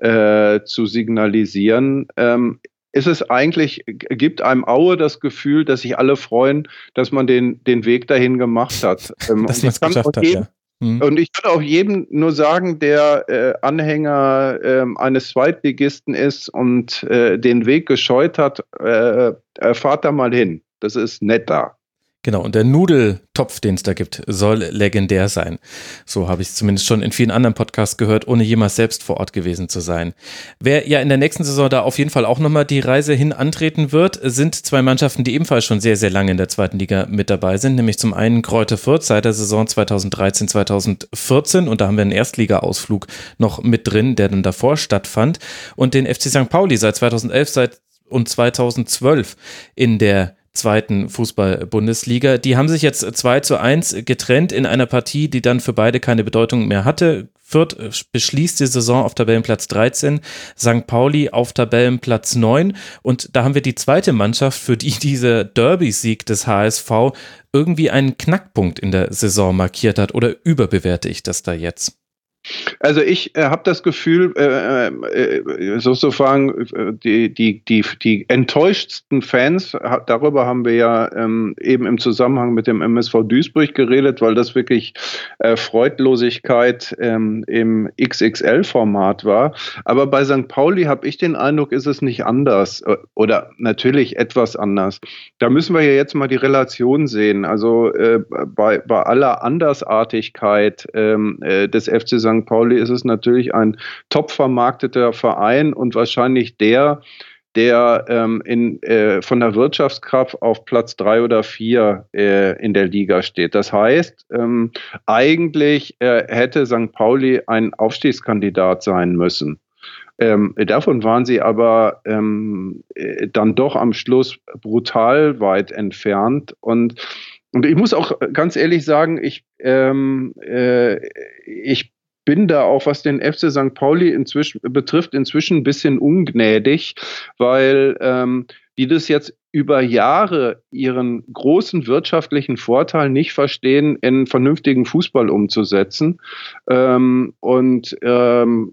äh, zu signalisieren, ähm, ist es eigentlich, gibt einem Aue das Gefühl, dass sich alle freuen, dass man den, den Weg dahin gemacht hat. Dass man es geschafft hat, jedem, ja. Mhm. Und ich kann auch jedem nur sagen, der äh, Anhänger äh, eines Zweitligisten ist und äh, den Weg gescheut hat, äh, äh, fahrt da mal hin. Das ist nett da. Genau, und der Nudeltopf, den es da gibt, soll legendär sein. So habe ich es zumindest schon in vielen anderen Podcasts gehört, ohne jemals selbst vor Ort gewesen zu sein. Wer ja in der nächsten Saison da auf jeden Fall auch nochmal die Reise hin antreten wird, sind zwei Mannschaften, die ebenfalls schon sehr, sehr lange in der zweiten Liga mit dabei sind, nämlich zum einen Greuther Fürth seit der Saison zweitausenddreizehn zweitausendvierzehn, und da haben wir einen Erstliga-Ausflug noch mit drin, der dann davor stattfand, und den F C Sankt Pauli seit zweitausendelf seit und zweitausendzwölf in der zweiten Fußball-Bundesliga. Die haben sich jetzt zwei zu eins getrennt in einer Partie, die dann für beide keine Bedeutung mehr hatte. Fürth beschließt die Saison auf Tabellenplatz dreizehn, Sankt Pauli auf Tabellenplatz neun und da haben wir die zweite Mannschaft, für die dieser Derby-Sieg des H S V irgendwie einen Knackpunkt in der Saison markiert hat, oder überbewerte ich das da jetzt? Also ich äh, habe das Gefühl, äh, äh, sozusagen die, die, die, die enttäuschtsten Fans, ha, darüber haben wir ja ähm, eben im Zusammenhang mit dem M S V Duisburg geredet, weil das wirklich äh, Freudlosigkeit ähm, im X X L-Format war. Aber bei Sankt Pauli habe ich den Eindruck, ist es nicht anders oder natürlich etwas anders. Da müssen wir ja jetzt mal die Relation sehen. Also äh, bei, bei aller Andersartigkeit ähm, äh, des F C Sankt Pauli ist es natürlich ein top vermarkteter Verein und wahrscheinlich der, der ähm, in, äh, von der Wirtschaftskraft auf Platz drei oder vier äh, in der Liga steht. Das heißt, ähm, eigentlich äh, hätte Sankt Pauli ein Aufstiegskandidat sein müssen. Ähm, davon waren sie aber ähm, äh, dann doch am Schluss brutal weit entfernt. Und, und ich muss auch ganz ehrlich sagen, ich, ähm, äh, ich bin da auch, was den F C Sankt Pauli inzwischen betrifft, inzwischen ein bisschen ungnädig, weil ähm, die das jetzt über Jahre ihren großen wirtschaftlichen Vorteil nicht verstehen, in vernünftigen Fußball umzusetzen. Ähm, und ähm,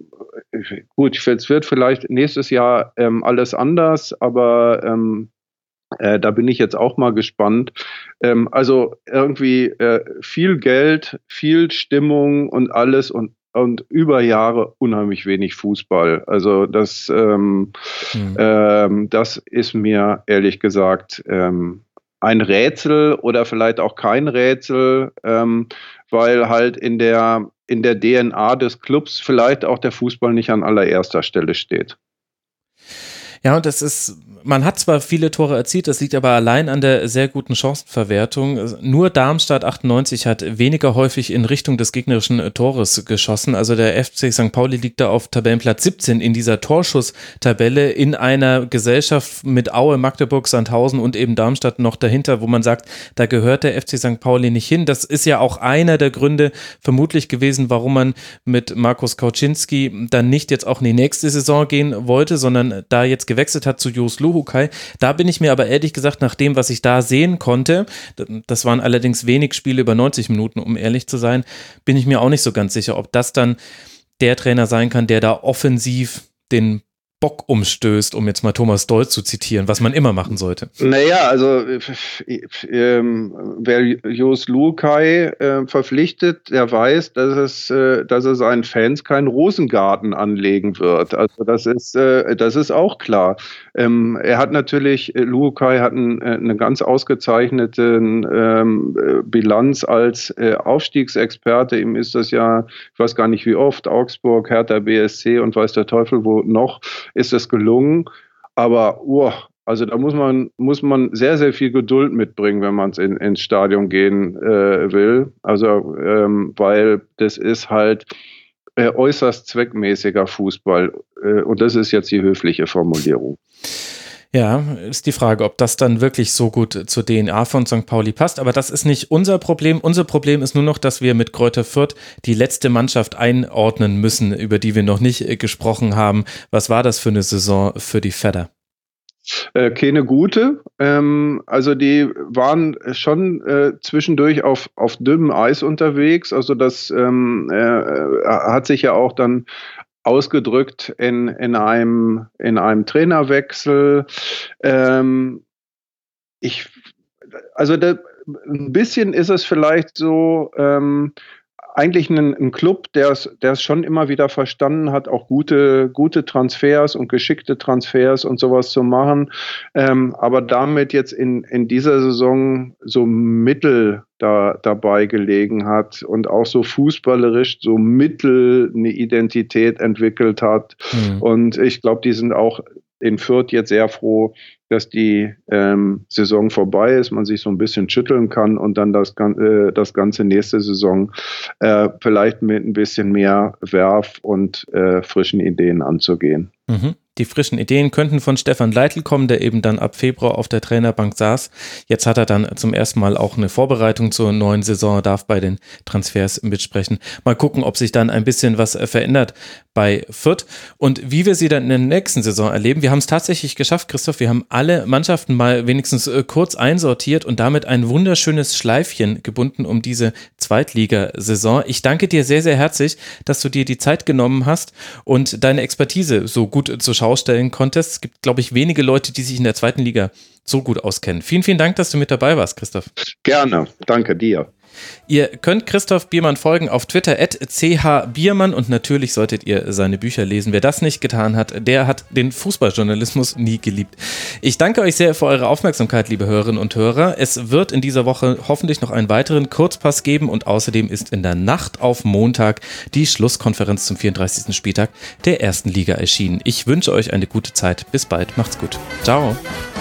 gut, es wird vielleicht nächstes Jahr ähm, alles anders, aber ähm, Äh, da bin ich jetzt auch mal gespannt. Ähm, also irgendwie äh, viel Geld, viel Stimmung und alles und, und über Jahre unheimlich wenig Fußball. Also das, ähm, mhm. ähm, das ist mir ehrlich gesagt ähm, ein Rätsel oder vielleicht auch kein Rätsel, ähm, weil halt in der, in der D N A des Clubs vielleicht auch der Fußball nicht an allererster Stelle steht. Ja, und das ist, man hat zwar viele Tore erzielt, das liegt aber allein an der sehr guten Chancenverwertung. Nur Darmstadt achtundneunzig hat weniger häufig in Richtung des gegnerischen Tores geschossen. Also der F C Sankt Pauli liegt da auf Tabellenplatz siebzehn in dieser Torschusstabelle in einer Gesellschaft mit Aue, Magdeburg, Sandhausen und eben Darmstadt noch dahinter, wo man sagt, da gehört der F C Sankt Pauli nicht hin. Das ist ja auch einer der Gründe vermutlich gewesen, warum man mit Markus Kauczynski dann nicht jetzt auch in die nächste Saison gehen wollte, sondern da jetzt gewechselt hat zu Jos Luhukay. Da bin ich mir aber ehrlich gesagt, nach dem, was ich da sehen konnte, das waren allerdings wenig Spiele über neunzig Minuten, um ehrlich zu sein, bin ich mir auch nicht so ganz sicher, ob das dann der Trainer sein kann, der da offensiv den Bock umstößt, um jetzt mal Thomas Doll zu zitieren, was man immer machen sollte. Naja, also äh, wer Jos Luhukay äh, verpflichtet, der weiß, dass es, äh, dass er seinen Fans keinen Rosengarten anlegen wird. Also das ist, äh, das ist auch klar. Ähm, er hat natürlich, Luhukay hat ein, eine ganz ausgezeichnete ähm, Bilanz als äh, Aufstiegsexperte. Ihm ist das ja, ich weiß gar nicht wie oft, Augsburg, Hertha B S C und weiß der Teufel wo noch, ist es gelungen, aber oh, also da muss man, muss man sehr, sehr viel Geduld mitbringen, wenn man in, ins Stadion gehen äh, will. Also, ähm, weil das ist halt äh, äußerst zweckmäßiger Fußball äh, und das ist jetzt die höfliche Formulierung. Ja, ist die Frage, ob das dann wirklich so gut zur D N A von Sankt Pauli passt, aber das ist nicht unser Problem. Unser Problem ist nur noch, dass wir mit Greuther Fürth die letzte Mannschaft einordnen müssen, über die wir noch nicht gesprochen haben. Was war das für eine Saison für die Vedder? Äh, keine gute. Ähm, also die waren schon äh, zwischendurch auf, auf dünnem Eis unterwegs. Also das ähm, äh, hat sich ja auch dann ausgedrückt in, in, einem, in einem Trainerwechsel. Ähm, ich, also da, ein bisschen ist es vielleicht so, ähm, eigentlich ein, ein Club, der es der es schon immer wieder verstanden hat, auch gute, gute Transfers und geschickte Transfers und sowas zu machen, ähm, aber damit jetzt in, in dieser Saison so mittel da, dabei gelegen hat und auch so fußballerisch so mittel eine Identität entwickelt hat. Mhm. Und ich glaube, die sind auch in Fürth jetzt sehr froh, dass die ähm, Saison vorbei ist, man sich so ein bisschen schütteln kann und dann das, äh, das ganze nächste Saison äh, vielleicht mit ein bisschen mehr Werf und äh, frischen Ideen anzugehen. Mhm. Die frischen Ideen könnten von Stefan Leitl kommen, der eben dann ab Februar auf der Trainerbank saß. Jetzt hat er dann zum ersten Mal auch eine Vorbereitung zur neuen Saison, darf bei den Transfers mitsprechen. Mal gucken, ob sich dann ein bisschen was verändert bei Fürth und wie wir sie dann in der nächsten Saison erleben. Wir haben es tatsächlich geschafft, Christoph. Wir haben alle Mannschaften mal wenigstens kurz einsortiert und damit ein wunderschönes Schleifchen gebunden um diese Zweitligasaison. Ich danke dir sehr, sehr herzlich, dass du dir die Zeit genommen hast und deine Expertise so gut zu schauen stellen konntest. Es gibt, glaube ich, wenige Leute, die sich in der zweiten Liga so gut auskennen. Vielen, vielen Dank, dass du mit dabei warst, Christoph. Gerne, danke dir. Ihr könnt Christoph Biermann folgen auf Twitter at c h biermann und natürlich solltet ihr seine Bücher lesen. Wer das nicht getan hat, der hat den Fußballjournalismus nie geliebt. Ich danke euch sehr für eure Aufmerksamkeit, liebe Hörerinnen und Hörer. Es wird in dieser Woche hoffentlich noch einen weiteren Kurzpass geben und außerdem ist in der Nacht auf Montag die Schlusskonferenz zum vierunddreißigsten Spieltag der ersten Liga erschienen. Ich wünsche euch eine gute Zeit. Bis bald. Macht's gut. Ciao.